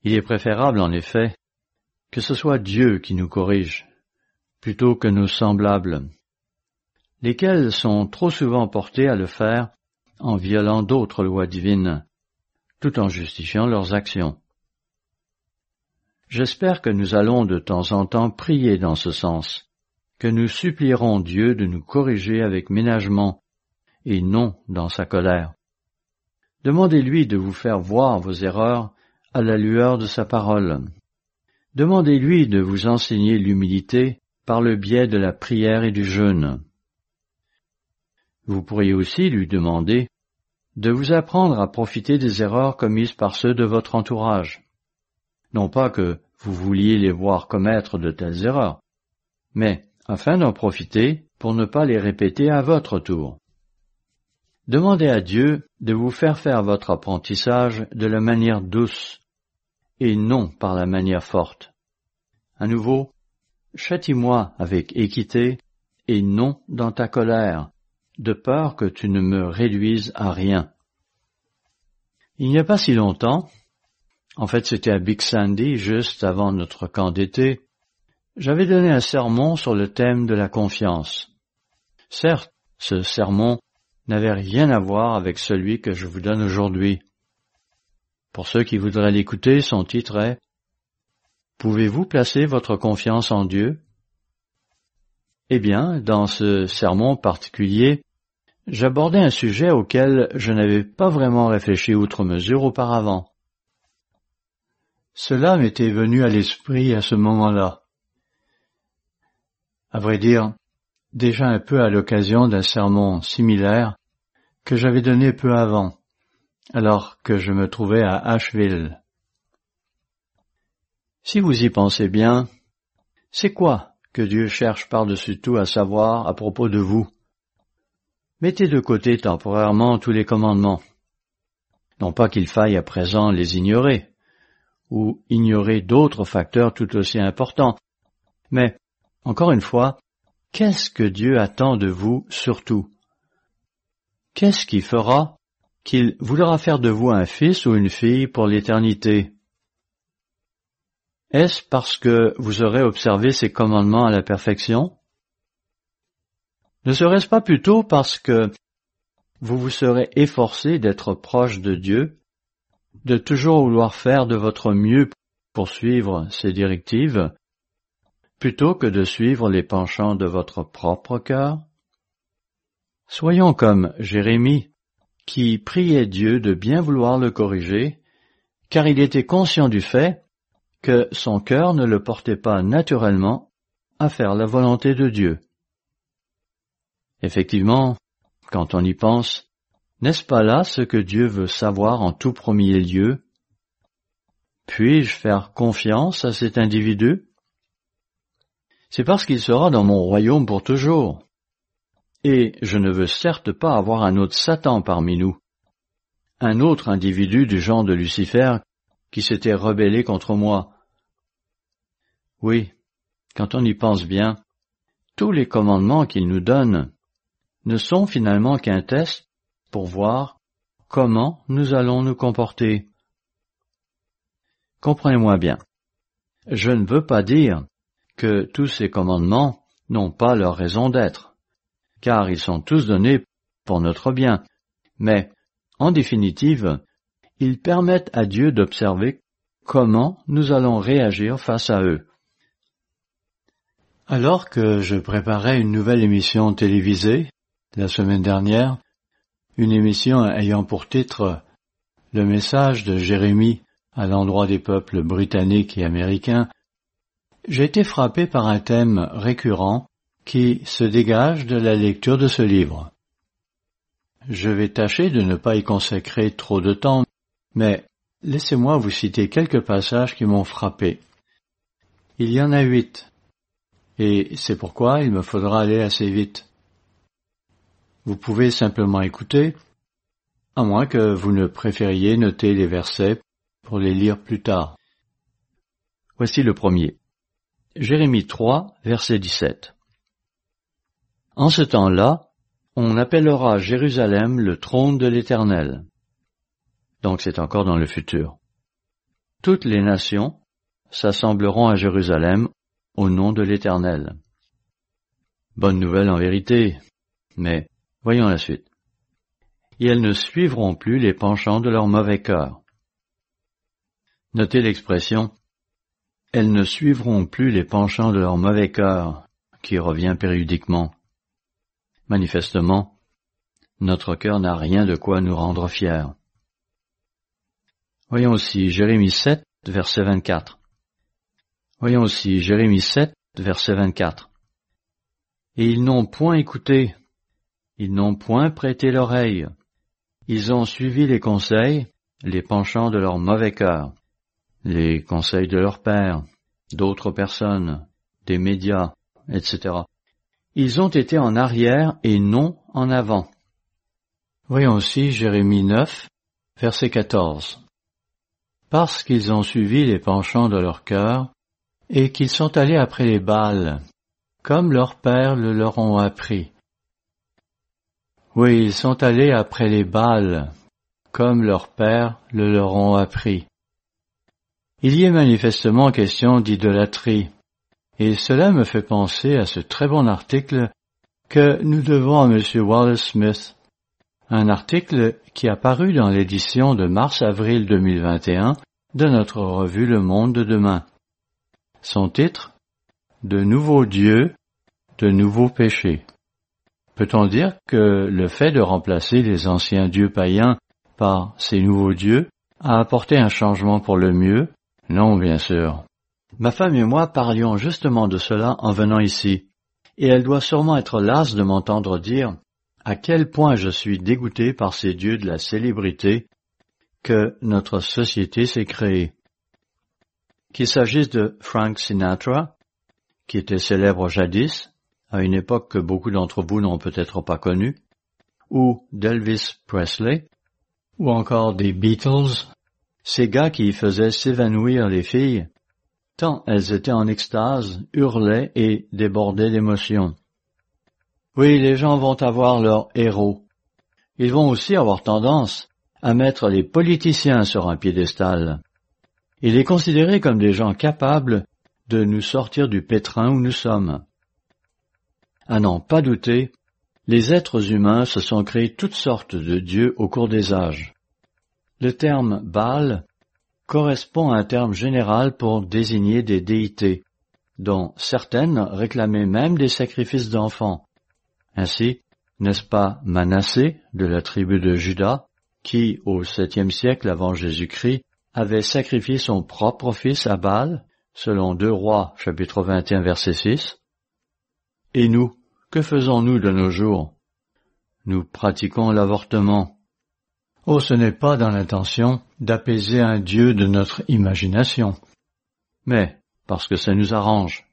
Il est préférable, en effet, que ce soit Dieu qui nous corrige, plutôt que nos semblables, lesquels sont trop souvent portés à le faire en violant d'autres lois divines, tout en justifiant leurs actions. J'espère que nous allons de temps en temps prier dans ce sens, que nous supplierons Dieu de nous corriger avec ménagement et non dans sa colère. Demandez-lui de vous faire voir vos erreurs à la lueur de sa parole. Demandez-lui de vous enseigner l'humilité par le biais de la prière et du jeûne. Vous pourriez aussi lui demander de vous apprendre à profiter des erreurs commises par ceux de votre entourage. Non pas que vous vouliez les voir commettre de telles erreurs, mais afin d'en profiter pour ne pas les répéter à votre tour. Demandez à Dieu de vous faire faire votre apprentissage de la manière douce, et non par la manière forte. À nouveau, châtie-moi avec équité, et non dans ta colère, de peur que tu ne me réduises à rien. Il n'y a pas si longtemps, en fait c'était à Big Sandy, juste avant notre camp d'été, j'avais donné un sermon sur le thème de la confiance. Certes, ce sermon n'avait rien à voir avec celui que je vous donne aujourd'hui. Pour ceux qui voudraient l'écouter, son titre est « Pouvez-vous placer votre confiance en Dieu ?» Eh bien, dans ce sermon particulier, j'abordais un sujet auquel je n'avais pas vraiment réfléchi outre mesure auparavant. Cela m'était venu à l'esprit à ce moment-là. À vrai dire, déjà un peu à l'occasion d'un sermon similaire que j'avais donné peu avant, alors que je me trouvais à Asheville. Si vous y pensez bien, c'est quoi que Dieu cherche par-dessus tout à savoir à propos de vous? Mettez de côté temporairement tous les commandements. Non pas qu'il faille à présent les ignorer, ou ignorer d'autres facteurs tout aussi importants, mais, encore une fois, qu'est-ce que Dieu attend de vous surtout? Qu'est-ce qui fera qu'il voudra faire de vous un fils ou une fille pour l'éternité? Est-ce parce que vous aurez observé ses commandements à la perfection? Ne serait-ce pas plutôt parce que vous vous serez efforcé d'être proche de Dieu, de toujours vouloir faire de votre mieux pour suivre ses directives, plutôt que de suivre les penchants de votre propre cœur? Soyons comme Jérémie, qui priait Dieu de bien vouloir le corriger, car il était conscient du fait que son cœur ne le portait pas naturellement à faire la volonté de Dieu. Effectivement, quand on y pense, n'est-ce pas là ce que Dieu veut savoir en tout premier lieu? Puis-je faire confiance à cet individu? C'est parce qu'il sera dans mon royaume pour toujours. Et je ne veux certes pas avoir un autre Satan parmi nous, un autre individu du genre de Lucifer qui s'était rebellé contre moi. Oui, quand on y pense bien, tous les commandements qu'il nous donne ne sont finalement qu'un test pour voir comment nous allons nous comporter. Comprenez-moi bien, je ne veux pas dire que tous ces commandements n'ont pas leur raison d'être, car ils sont tous donnés pour notre bien, mais, en définitive, ils permettent à Dieu d'observer comment nous allons réagir face à eux. Alors que je préparais une nouvelle émission télévisée, la semaine dernière, une émission ayant pour titre « Le message de Jérémie à l'endroit des peuples britanniques et américains », j'ai été frappé par un thème récurrent qui se dégage de la lecture de ce livre. Je vais tâcher de ne pas y consacrer trop de temps, mais laissez-moi vous citer quelques passages qui m'ont frappé. Il y en a huit, et c'est pourquoi il me faudra aller assez vite. Vous pouvez simplement écouter, à moins que vous ne préfériez noter les versets pour les lire plus tard. Voici le premier. Jérémie trois, verset dix-sept. En ce temps-là, on appellera Jérusalem le trône de l'Éternel. Donc c'est encore dans le futur. toutes les nations s'assembleront à Jérusalem au nom de l'Éternel. Bonne nouvelle en vérité, mais voyons la suite. Et elles ne suivront plus les penchants de leur mauvais cœur. Notez l'expression « elles ne suivront plus les penchants de leur mauvais cœur » qui revient périodiquement. Manifestement, notre cœur n'a rien de quoi nous rendre fiers. Voyons aussi Jérémie sept, verset vingt-quatre. Voyons aussi Jérémie sept, verset vingt-quatre. Et ils n'ont point écouté, ils n'ont point prêté l'oreille, ils ont suivi les conseils, les penchants de leur mauvais cœur, les conseils de leur père, d'autres personnes, des médias, et cetera. Ils ont été en arrière et non en avant. Voyons aussi Jérémie neuf, verset quatorze. Parce qu'ils ont suivi les penchants de leur cœur, et qu'ils sont allés après les Baals, comme leurs pères le leur ont appris. Oui, ils sont allés après les Baals, comme leurs pères le leur ont appris. Il y est manifestement question d'idolâtrie, et cela me fait penser à ce très bon article que nous devons à M. Wallace Smith, un article qui a paru dans l'édition de mars-avril deux mille vingt et un de notre revue Le Monde de demain. Son titre, « De nouveaux dieux, de nouveaux péchés ». Peut-on dire que le fait de remplacer les anciens dieux païens par ces nouveaux dieux a apporté un changement pour le mieux? Non, bien sûr. Ma femme et moi parlions justement de cela en venant ici, et elle doit sûrement être lasse de m'entendre dire à quel point je suis dégoûté par ces dieux de la célébrité que notre société s'est créée. Qu'il s'agisse de Frank Sinatra, qui était célèbre jadis, à une époque que beaucoup d'entre vous n'ont peut-être pas connue, ou d'Elvis Presley, ou encore des Beatles, ces gars qui faisaient s'évanouir les filles, tant elles étaient en extase, hurlaient et débordaient d'émotions. Oui, les gens vont avoir leurs héros. Ils vont aussi avoir tendance à mettre les politiciens sur un piédestal et les considérer comme des gens capables de nous sortir du pétrin où nous sommes. À n'en pas douter, les êtres humains se sont créés toutes sortes de dieux au cours des âges. Le terme Baal correspond à un terme général pour désigner des déités, dont certaines réclamaient même des sacrifices d'enfants. Ainsi, n'est-ce pas Manassé, de la tribu de Juda, qui, au septième siècle avant Jésus-Christ, avait sacrifié son propre fils à Baal, selon deux Rois, chapitre vingt et un, verset six. Et nous, que faisons-nous de nos jours? Nous pratiquons l'avortement. Oh, ce n'est pas dans l'intention d'apaiser un Dieu de notre imagination, mais parce que ça nous arrange.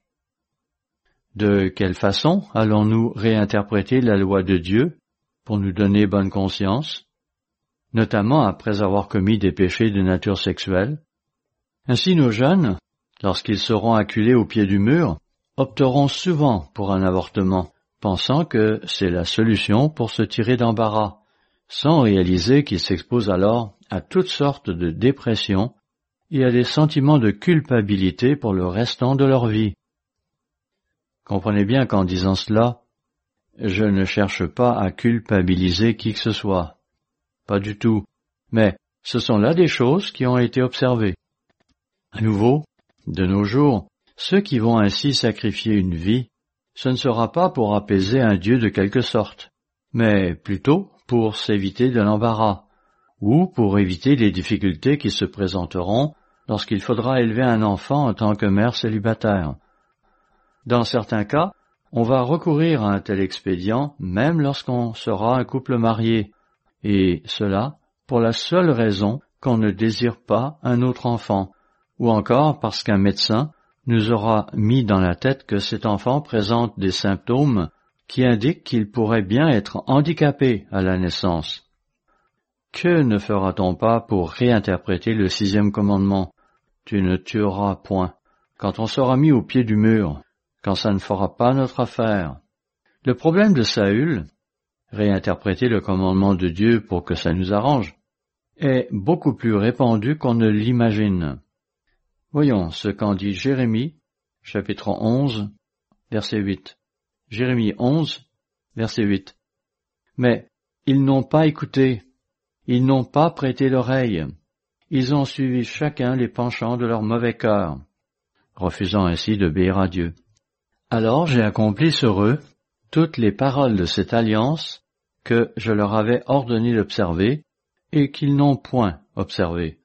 De quelle façon allons-nous réinterpréter la loi de Dieu pour nous donner bonne conscience, notamment après avoir commis des péchés de nature sexuelle? Ainsi nos jeunes, lorsqu'ils seront acculés au pied du mur, opteront souvent pour un avortement, pensant que c'est la solution pour se tirer d'embarras, sans réaliser qu'ils s'exposent alors à toutes sortes de dépressions et à des sentiments de culpabilité pour le restant de leur vie. Comprenez bien qu'en disant cela, je ne cherche pas à culpabiliser qui que ce soit. Pas du tout. Mais ce sont là des choses qui ont été observées. À nouveau, de nos jours, ceux qui vont ainsi sacrifier une vie, ce ne sera pas pour apaiser un Dieu de quelque sorte, mais plutôt pour s'éviter de l'embarras, ou pour éviter les difficultés qui se présenteront lorsqu'il faudra élever un enfant en tant que mère célibataire. Dans certains cas, on va recourir à un tel expédient même lorsqu'on sera un couple marié, et cela pour la seule raison qu'on ne désire pas un autre enfant, ou encore parce qu'un médecin nous aura mis dans la tête que cet enfant présente des symptômes qui indiquent qu'il pourrait bien être handicapé à la naissance. Que ne fera-t-on pas pour réinterpréter le sixième commandement? Tu ne tueras point, quand on sera mis au pied du mur, quand ça ne fera pas notre affaire. Le problème de Saül, réinterpréter le commandement de Dieu pour que ça nous arrange, est beaucoup plus répandu qu'on ne l'imagine. Voyons ce qu'en dit Jérémie, chapitre onze, verset huit. Jérémie onze, verset huit. Mais ils n'ont pas écouté, ils n'ont pas prêté l'oreille, ils ont suivi chacun les penchants de leur mauvais cœur, refusant ainsi d'obéir à Dieu. Alors j'ai accompli sur eux toutes les paroles de cette alliance que je leur avais ordonné d'observer et qu'ils n'ont point observé.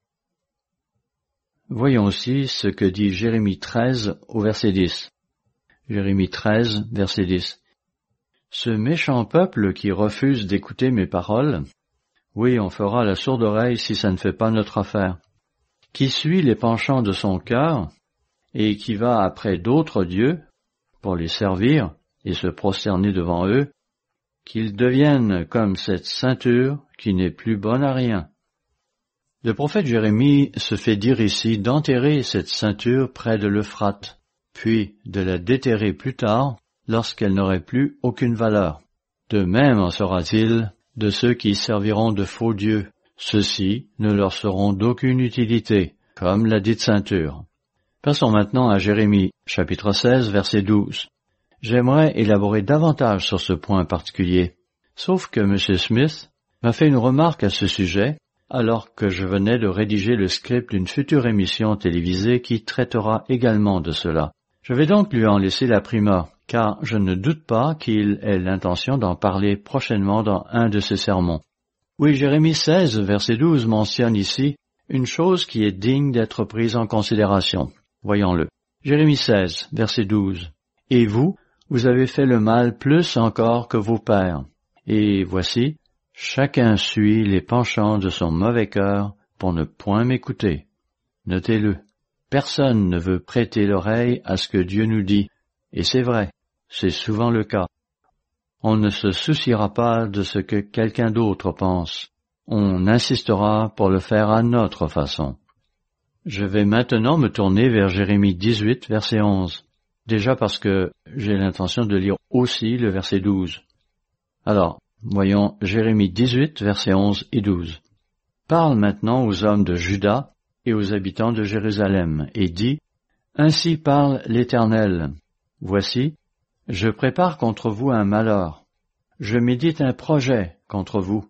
Voyons aussi ce que dit Jérémie treize au verset dix. Jérémie treize, verset dix. Ce méchant peuple qui refuse d'écouter mes paroles, oui, on fera la sourde oreille si ça ne fait pas notre affaire, qui suit les penchants de son cœur et qui va après d'autres dieux pour les servir et se prosterner devant eux, qu'ils deviennent comme cette ceinture qui n'est plus bonne à rien. Le prophète Jérémie se fait dire ici d'enterrer cette ceinture près de l'Euphrate, puis de la déterrer plus tard lorsqu'elle n'aurait plus aucune valeur. De même en sera-t-il de ceux qui serviront de faux dieux. Ceux-ci ne leur seront d'aucune utilité, comme la dite ceinture. Passons maintenant à Jérémie, chapitre seize, verset douze. J'aimerais élaborer davantage sur ce point particulier, sauf que M. Smith m'a fait une remarque à ce sujet, alors que je venais de rédiger le script d'une future émission télévisée qui traitera également de cela. Je vais donc lui en laisser la primeur, car je ne doute pas qu'il ait l'intention d'en parler prochainement dans un de ses sermons. Oui, Jérémie seize, verset douze mentionne ici une chose qui est digne d'être prise en considération. Voyons-le. Jérémie seize, verset douze. Et vous, vous avez fait le mal plus encore que vos pères. Et voici, chacun suit les penchants de son mauvais cœur pour ne point m'écouter. Notez-le. Personne ne veut prêter l'oreille à ce que Dieu nous dit. Et c'est vrai, c'est souvent le cas. On ne se souciera pas de ce que quelqu'un d'autre pense. On insistera pour le faire à notre façon. Je vais maintenant me tourner vers Jérémie dix-huit, verset onze. Déjà parce que j'ai l'intention de lire aussi le verset douze. Alors, voyons Jérémie dix-huit, versets onze et douze. Parle maintenant aux hommes de Juda et aux habitants de Jérusalem, et dit, « Ainsi parle l'Éternel. Voici, je prépare contre vous un malheur. Je médite un projet contre vous.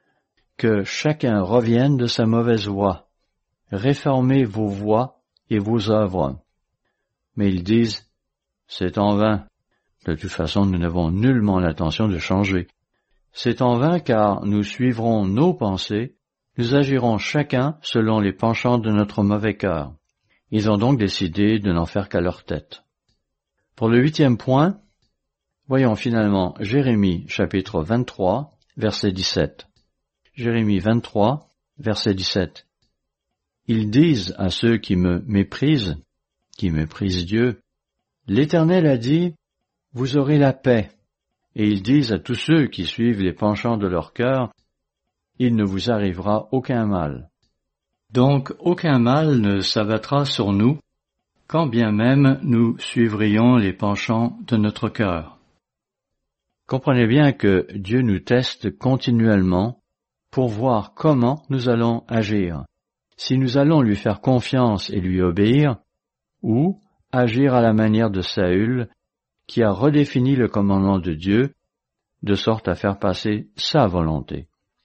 Que chacun revienne de sa mauvaise voie. Réformez vos voies et vos œuvres. » Mais ils disent, « C'est en vain. De toute façon, nous n'avons nullement l'intention de changer. C'est en vain car nous suivrons nos pensées, nous agirons chacun selon les penchants de notre mauvais cœur. » Ils ont donc décidé de n'en faire qu'à leur tête. Pour le huitième point, voyons finalement Jérémie chapitre vingt-trois, verset dix-sept. Jérémie vingt-trois, verset dix-sept. Ils disent à ceux qui me méprisent, qui méprisent Dieu, « L'Éternel a dit, vous aurez la paix. » Et ils disent à tous ceux qui suivent les penchants de leur cœur, « Il ne vous arrivera aucun mal. » Donc aucun mal ne s'abattra sur nous, quand bien même nous suivrions les penchants de notre cœur. Comprenez bien que Dieu nous teste continuellement pour voir comment nous allons agir, si nous allons lui faire confiance et lui obéir, ou agir à la manière de Saül, qui a redéfini le commandement de Dieu, de sorte à faire passer sa volonté.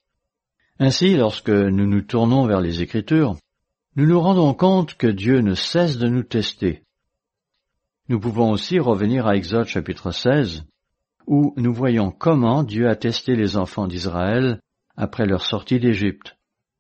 Ainsi, lorsque nous nous tournons vers les Écritures, nous nous rendons compte que Dieu ne cesse de nous tester. Nous pouvons aussi revenir à Exode chapitre seize, où nous voyons comment Dieu a testé les enfants d'Israël après leur sortie d'Égypte.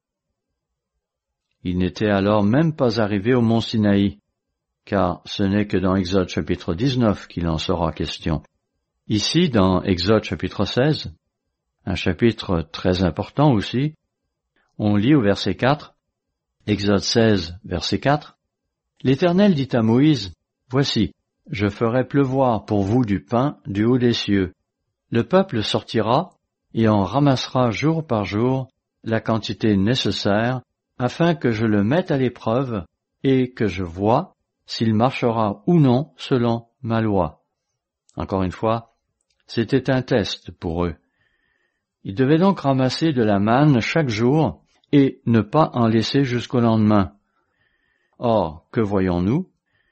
Ils n'étaient alors même pas arrivés au mont Sinaï, car ce n'est que dans Exode chapitre dix-neuf qu'il en sera question. Ici, dans Exode chapitre seize, un chapitre très important aussi, on lit au verset quatre, Exode seize, verset quatre, « L'Éternel dit à Moïse, « Voici, je ferai pleuvoir pour vous du pain du haut des cieux. Le peuple sortira et en ramassera jour par jour la quantité nécessaire, afin que je le mette à l'épreuve et que je voie s'il marchera ou non selon ma loi. » Encore une fois, c'était un test pour eux. Ils devaient donc ramasser de la manne chaque jour et ne pas en laisser jusqu'au lendemain. Or, que voyons-nous?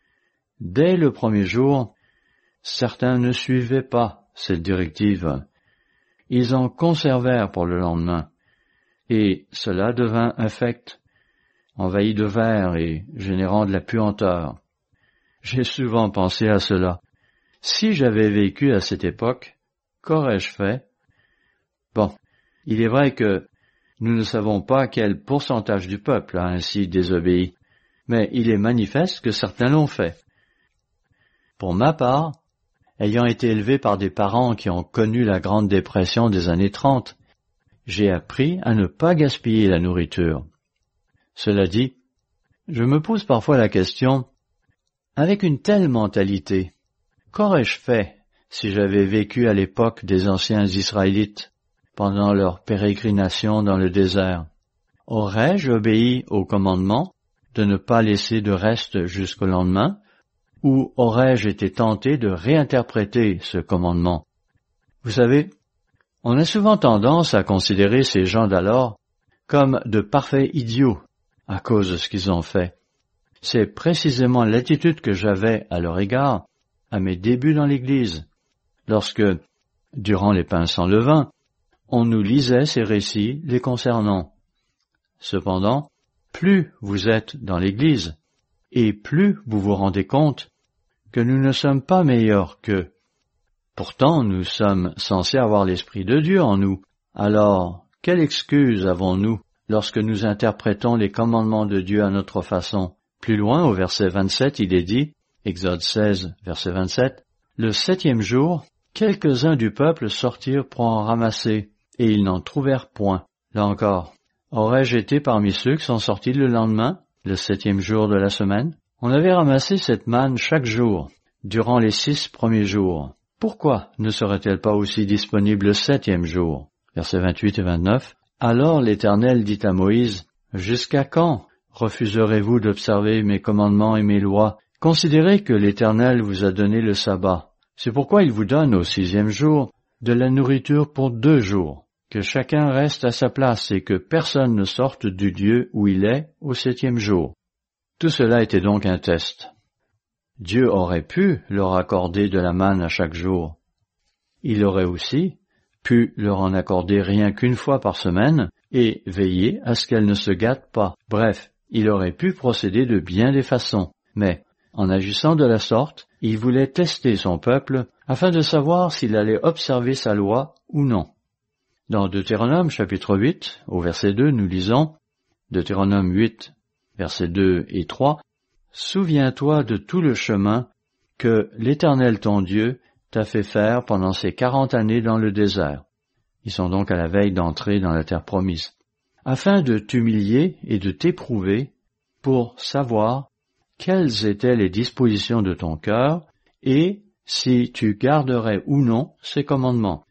Dès le premier jour, certains ne suivaient pas cette directive. Ils en conservèrent pour le lendemain, et cela devint infect, envahi de vers et générant de la puanteur. J'ai souvent pensé à cela. Si j'avais vécu à cette époque, qu'aurais-je fait? Bon, il est vrai que nous ne savons pas quel pourcentage du peuple a ainsi désobéi, mais il est manifeste que certains l'ont fait. Pour ma part, ayant été élevé par des parents qui ont connu la Grande Dépression des années trente, j'ai appris à ne pas gaspiller la nourriture. Cela dit, je me pose parfois la question, avec une telle mentalité, qu'aurais-je fait si j'avais vécu à l'époque des anciens Israélites, pendant leur pérégrination dans le désert? Aurais-je obéi au commandement de ne pas laisser de reste jusqu'au lendemain, ou aurais-je été tenté de réinterpréter ce commandement? Vous savez, on a souvent tendance à considérer ces gens d'alors comme de parfaits idiots à cause de ce qu'ils ont fait. C'est précisément l'attitude que j'avais à leur égard à mes débuts dans l'Église, lorsque, durant les pains sans levain, on nous lisait ces récits les concernant. Cependant, plus vous êtes dans l'Église, et plus vous vous rendez compte que nous ne sommes pas meilleurs qu'eux. Pourtant, nous sommes censés avoir l'Esprit de Dieu en nous. Alors, quelle excuse avons-nous lorsque nous interprétons les commandements de Dieu à notre façon? Plus loin, au verset vingt-sept, il est dit, Exode seize, verset vingt-sept, « Le septième jour, quelques-uns du peuple sortirent pour en ramasser, et ils n'en trouvèrent point. » Là encore, aurais-je été parmi ceux qui sont sortis le lendemain, le septième jour de la semaine? On avait ramassé cette manne chaque jour, durant les six premiers jours. Pourquoi ne serait-elle pas aussi disponible le septième jour? Versets vingt-huit et vingt-neuf. Alors l'Éternel dit à Moïse, « Jusqu'à quand refuserez-vous d'observer mes commandements et mes lois? Considérez que l'Éternel vous a donné le sabbat. C'est pourquoi il vous donne au sixième jour de la nourriture pour deux jours, que chacun reste à sa place et que personne ne sorte du lieu où il est au septième jour. » Tout cela était donc un test. Dieu aurait pu leur accorder de la manne à chaque jour. Il aurait aussi pu leur en accorder rien qu'une fois par semaine et veiller à ce qu'elle ne se gâte pas. Bref, il aurait pu procéder de bien des façons. Mais, en agissant de la sorte, il voulait tester son peuple afin de savoir s'il allait observer sa loi ou non. Dans Deutéronome chapitre huit, au verset deux, nous lisons, Deutéronome huit, versets deux et trois, « Souviens-toi de tout le chemin que l'Éternel ton Dieu t'a fait faire pendant ces quarante années dans le désert. » Ils sont donc à la veille d'entrer dans la terre promise. « Afin de t'humilier et de t'éprouver pour savoir quelles étaient les dispositions de ton cœur et si tu garderais ou non ces commandements.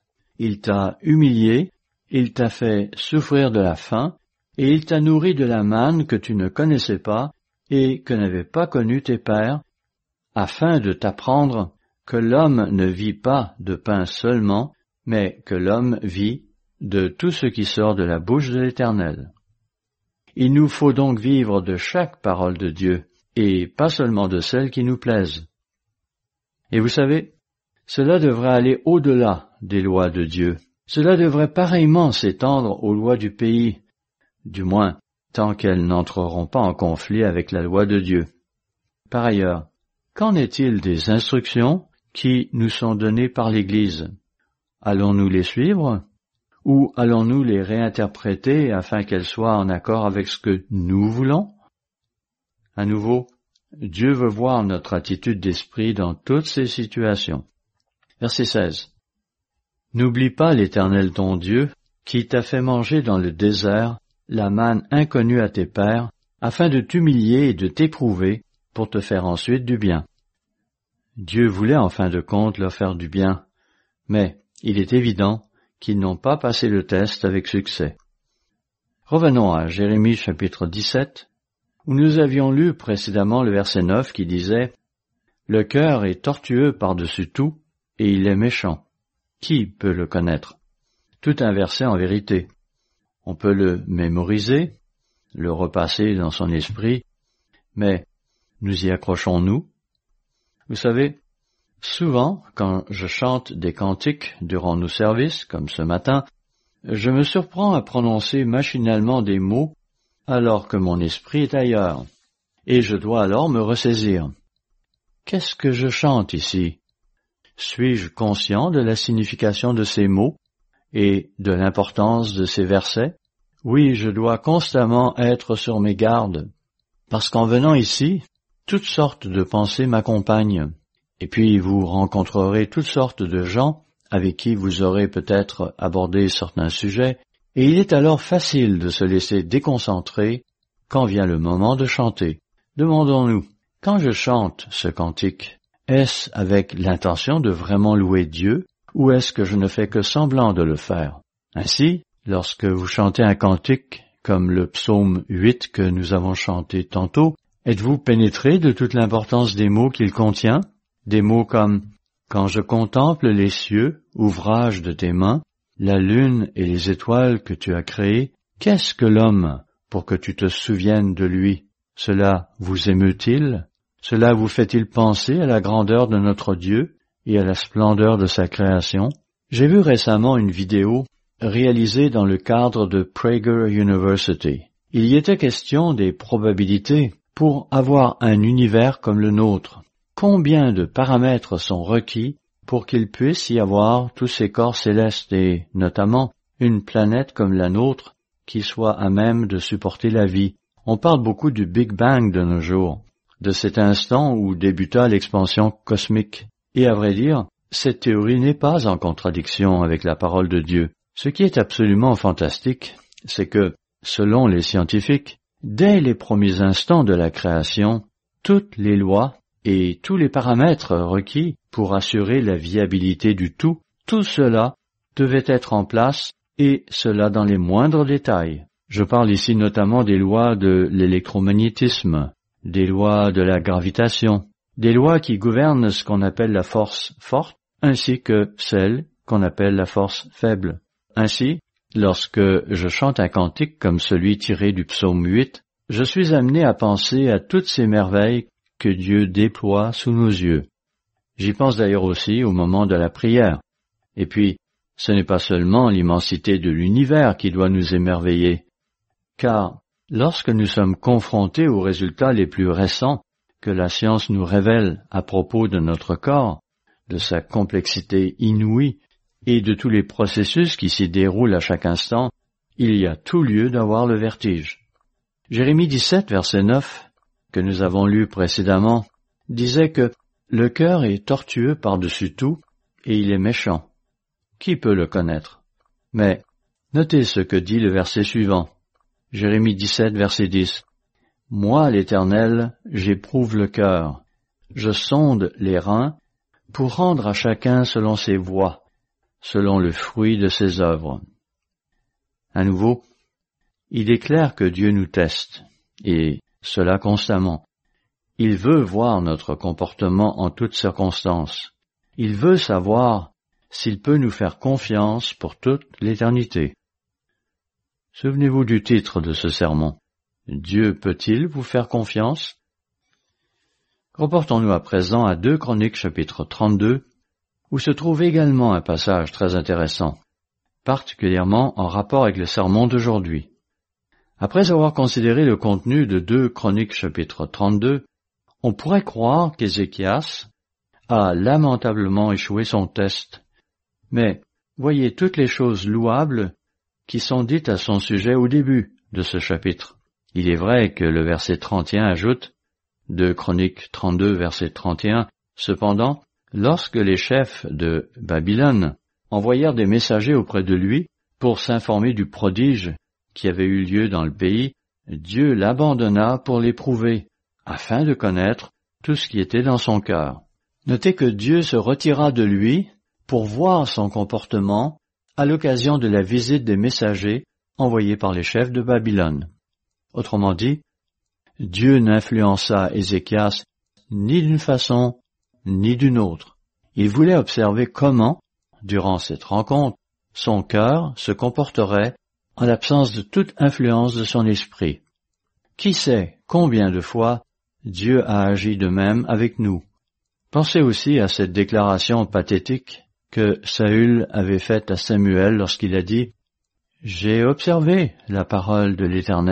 Il t'a humilié, il t'a fait souffrir de la faim, et il t'a nourri de la manne que tu ne connaissais pas et que n'avaient pas connu tes pères, afin de t'apprendre que l'homme ne vit pas de pain seulement, mais que l'homme vit de tout ce qui sort de la bouche de l'Éternel. Il nous faut donc vivre de chaque parole de Dieu, et pas seulement de celles qui nous plaisent. Et vous savez, cela devrait aller au-delà des lois de Dieu. Cela devrait pareillement s'étendre aux lois du pays, du moins tant qu'elles n'entreront pas en conflit avec la loi de Dieu. Par ailleurs, qu'en est-il des instructions qui nous sont données par l'Église? Allons-nous les suivre, ou allons-nous les réinterpréter afin qu'elles soient en accord avec ce que nous voulons? À nouveau, Dieu veut voir notre attitude d'esprit dans toutes ces situations. Verset seize. N'oublie pas l'Éternel ton Dieu, qui t'a fait manger dans le désert la manne inconnue à tes pères, afin de t'humilier et de t'éprouver, pour te faire ensuite du bien. Dieu voulait en fin de compte leur faire du bien, mais il est évident qu'ils n'ont pas passé le test avec succès. Revenons à Jérémie chapitre dix-sept, où nous avions lu précédemment le verset neuf qui disait « Le cœur est tortueux par-dessus tout, et il est méchant. Qui peut le connaître ?» Tout un verset en vérité. On peut le mémoriser, le repasser dans son esprit, Mais nous y accrochons-nous? Vous savez, souvent, quand je chante des cantiques durant nos services, comme ce matin, je me surprends à prononcer machinalement des mots alors que mon esprit est ailleurs, et je dois alors me ressaisir. Qu'est-ce que je chante ici? Suis-je conscient de la signification de ces mots et de l'importance de ces versets? Oui, je dois constamment être sur mes gardes, parce qu'en venant ici, toutes sortes de pensées m'accompagnent, et puis vous rencontrerez toutes sortes de gens avec qui vous aurez peut-être abordé certains sujets, et il est alors facile de se laisser déconcentrer quand vient le moment de chanter. Demandons-nous, quand je chante ce cantique, est-ce avec l'intention de vraiment louer Dieu, ou est-ce que je ne fais que semblant de le faire? Ainsi, lorsque vous chantez un cantique comme le psaume huit que nous avons chanté tantôt, êtes-vous pénétré de toute l'importance des mots qu'il contient? Des mots comme « Quand je contemple les cieux, ouvrage de tes mains, la lune et les étoiles que tu as créées, qu'est-ce que l'homme pour que tu te souviennes de lui? Cela vous émeut-il? Cela vous fait-il penser à la grandeur de notre Dieu et à la splendeur de sa création? » J'ai vu récemment une vidéo réalisée dans le cadre de Prager University. Il y était question des probabilités pour avoir un univers comme le nôtre. Combien de paramètres sont requis pour qu'il puisse y avoir tous ces corps célestes et, notamment, une planète comme la nôtre qui soit à même de supporter la vie? On parle beaucoup du Big Bang de nos jours, de cet instant où débuta l'expansion cosmique. Et à vrai dire, cette théorie n'est pas en contradiction avec la parole de Dieu. Ce qui est absolument fantastique, c'est que, selon les scientifiques, dès les premiers instants de la création, toutes les lois et tous les paramètres requis pour assurer la viabilité du tout, tout cela devait être en place, et cela dans les moindres détails. Je parle ici notamment des lois de l'électromagnétisme, des lois de la gravitation, des lois qui gouvernent ce qu'on appelle la force forte, ainsi que celle qu'on appelle la force faible. Ainsi, lorsque je chante un cantique comme celui tiré du psaume huit, je suis amené à penser à toutes ces merveilles que Dieu déploie sous nos yeux. J'y pense d'ailleurs aussi au moment de la prière. Et puis, ce n'est pas seulement l'immensité de l'univers qui doit nous émerveiller, car lorsque nous sommes confrontés aux résultats les plus récents que la science nous révèle à propos de notre corps, de sa complexité inouïe et de tous les processus qui s'y déroulent à chaque instant, il y a tout lieu d'avoir le vertige. Jérémie dix-sept, verset neuf, que nous avons lu précédemment, disait que le cœur est tortueux par-dessus tout et il est méchant. Qui peut le connaître? Mais notez ce que dit le verset suivant. Jérémie dix-sept, verset dix. « Moi, l'Éternel, j'éprouve le cœur. Je sonde les reins pour rendre à chacun selon ses voies, selon le fruit de ses œuvres. » À nouveau, il est clair que Dieu nous teste, et cela constamment. Il veut voir notre comportement en toutes circonstances. Il veut savoir s'il peut nous faire confiance pour toute l'éternité. Souvenez-vous du titre de ce sermon. Dieu peut-il vous faire confiance? Reportons-nous à présent à deux Chroniques chapitre trente-deux, où se trouve également un passage très intéressant, particulièrement en rapport avec le sermon d'aujourd'hui. Après avoir considéré le contenu de deux Chroniques chapitre trente-deux, on pourrait croire qu'Ézéchias a lamentablement échoué son test. Mais voyez toutes les choses louables qui sont dites à son sujet au début de ce chapitre. Il est vrai que le verset trente et un ajoute, deux Chroniques trente-deux, verset trente et un, cependant, lorsque les chefs de Babylone envoyèrent des messagers auprès de lui pour s'informer du prodige qui avait eu lieu dans le pays, Dieu l'abandonna pour l'éprouver, afin de connaître tout ce qui était dans son cœur. Notez que Dieu se retira de lui pour voir son comportement à l'occasion de la visite des messagers envoyés par les chefs de Babylone. Autrement dit, Dieu n'influença Ézéchias ni d'une façon ni d'une autre. Il voulait observer comment, durant cette rencontre, son cœur se comporterait en l'absence de toute influence de son esprit. Qui sait combien de fois Dieu a agi de même avec nous. Pensez aussi à cette déclaration pathétique que Saül avait faite à Samuel lorsqu'il a dit « J'ai observé la parole de l'Éternel »,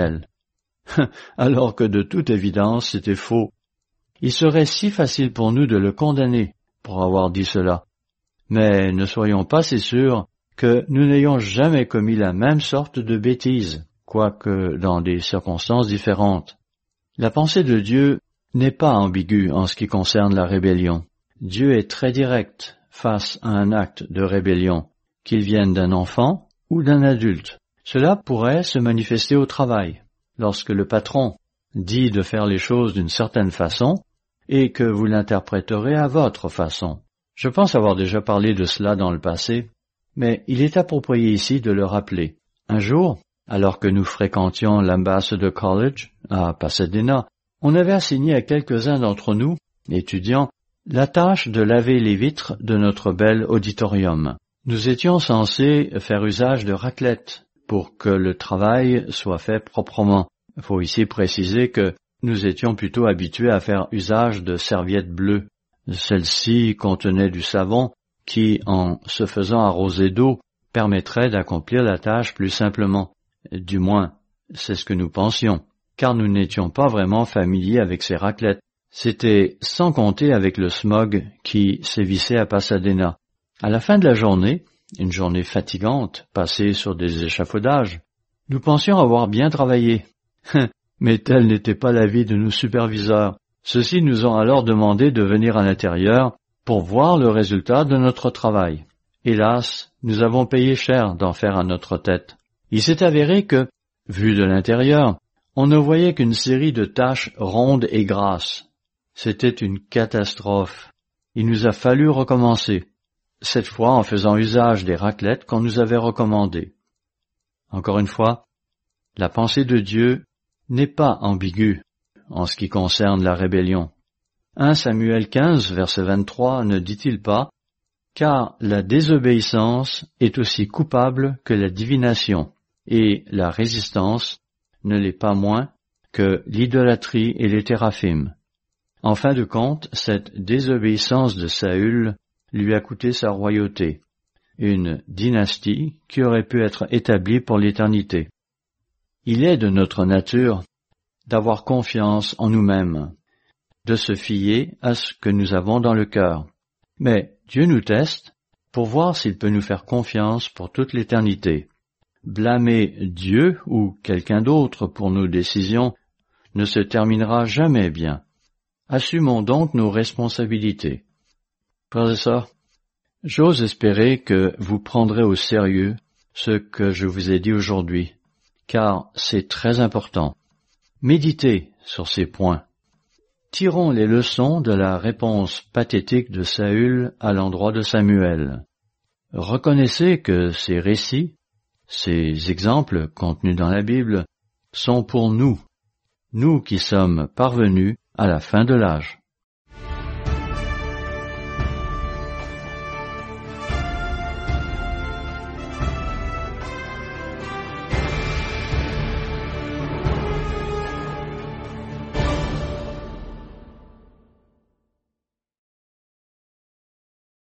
alors que de toute évidence c'était faux. Il serait si facile pour nous de le condamner pour avoir dit cela. Mais ne soyons pas si sûrs que nous n'ayons jamais commis la même sorte de bêtise, quoique dans des circonstances différentes. La pensée de Dieu n'est pas ambiguë en ce qui concerne la rébellion. Dieu est très direct face à un acte de rébellion, qu'il vienne d'un enfant ou d'un adulte. Cela pourrait se manifester au travail, lorsque le patron dit de faire les choses d'une certaine façon et que vous l'interpréterez à votre façon. Je pense avoir déjà parlé de cela dans le passé, mais il est approprié ici de le rappeler. Un jour, alors que nous fréquentions l'Ambassador College à Pasadena, on avait assigné à quelques-uns d'entre nous, étudiants, la tâche de laver les vitres de notre bel auditorium. Nous étions censés faire usage de raclette pour que le travail soit fait proprement. Il faut ici préciser que nous étions plutôt habitués à faire usage de serviettes bleues. Celles-ci contenaient du savon qui, en se faisant arroser d'eau, permettrait d'accomplir la tâche plus simplement. Du moins, c'est ce que nous pensions, car nous n'étions pas vraiment familiers avec ces raclettes. C'était sans compter avec le smog qui sévissait à Pasadena. À la fin de la journée, une journée fatigante, passée sur des échafaudages, nous pensions avoir bien travaillé. Mais tel n'était pas l'avis de nos superviseurs. Ceux-ci nous ont alors demandé de venir à l'intérieur pour voir le résultat de notre travail. Hélas, nous avons payé cher d'en faire à notre tête. Il s'est avéré que, vu de l'intérieur, on ne voyait qu'une série de taches rondes et grasses. C'était une catastrophe. Il nous a fallu recommencer, cette fois en faisant usage des raclettes qu'on nous avait recommandées. Encore une fois, la pensée de Dieu n'est pas ambiguë en ce qui concerne la rébellion. premier Samuel quinze, verset vingt-trois, ne dit-il pas « Car la désobéissance est aussi coupable que la divination, et la résistance ne l'est pas moins que l'idolâtrie et les téraphimes. » En fin de compte, cette désobéissance de Saül lui a coûté sa royauté, une dynastie qui aurait pu être établie pour l'éternité. Il est de notre nature d'avoir confiance en nous-mêmes, de se fier à ce que nous avons dans le cœur. Mais Dieu nous teste pour voir s'il peut nous faire confiance pour toute l'éternité. Blâmer Dieu ou quelqu'un d'autre pour nos décisions ne se terminera jamais bien. Assumons donc nos responsabilités. Frères et sœurs, j'ose espérer que vous prendrez au sérieux ce que je vous ai dit aujourd'hui, car c'est très important. Méditez sur ces points. Tirons les leçons de la réponse pathétique de Saül à l'endroit de Samuel. Reconnaissez que ces récits, ces exemples contenus dans la Bible, sont pour nous, nous qui sommes parvenus à la fin de l'âge.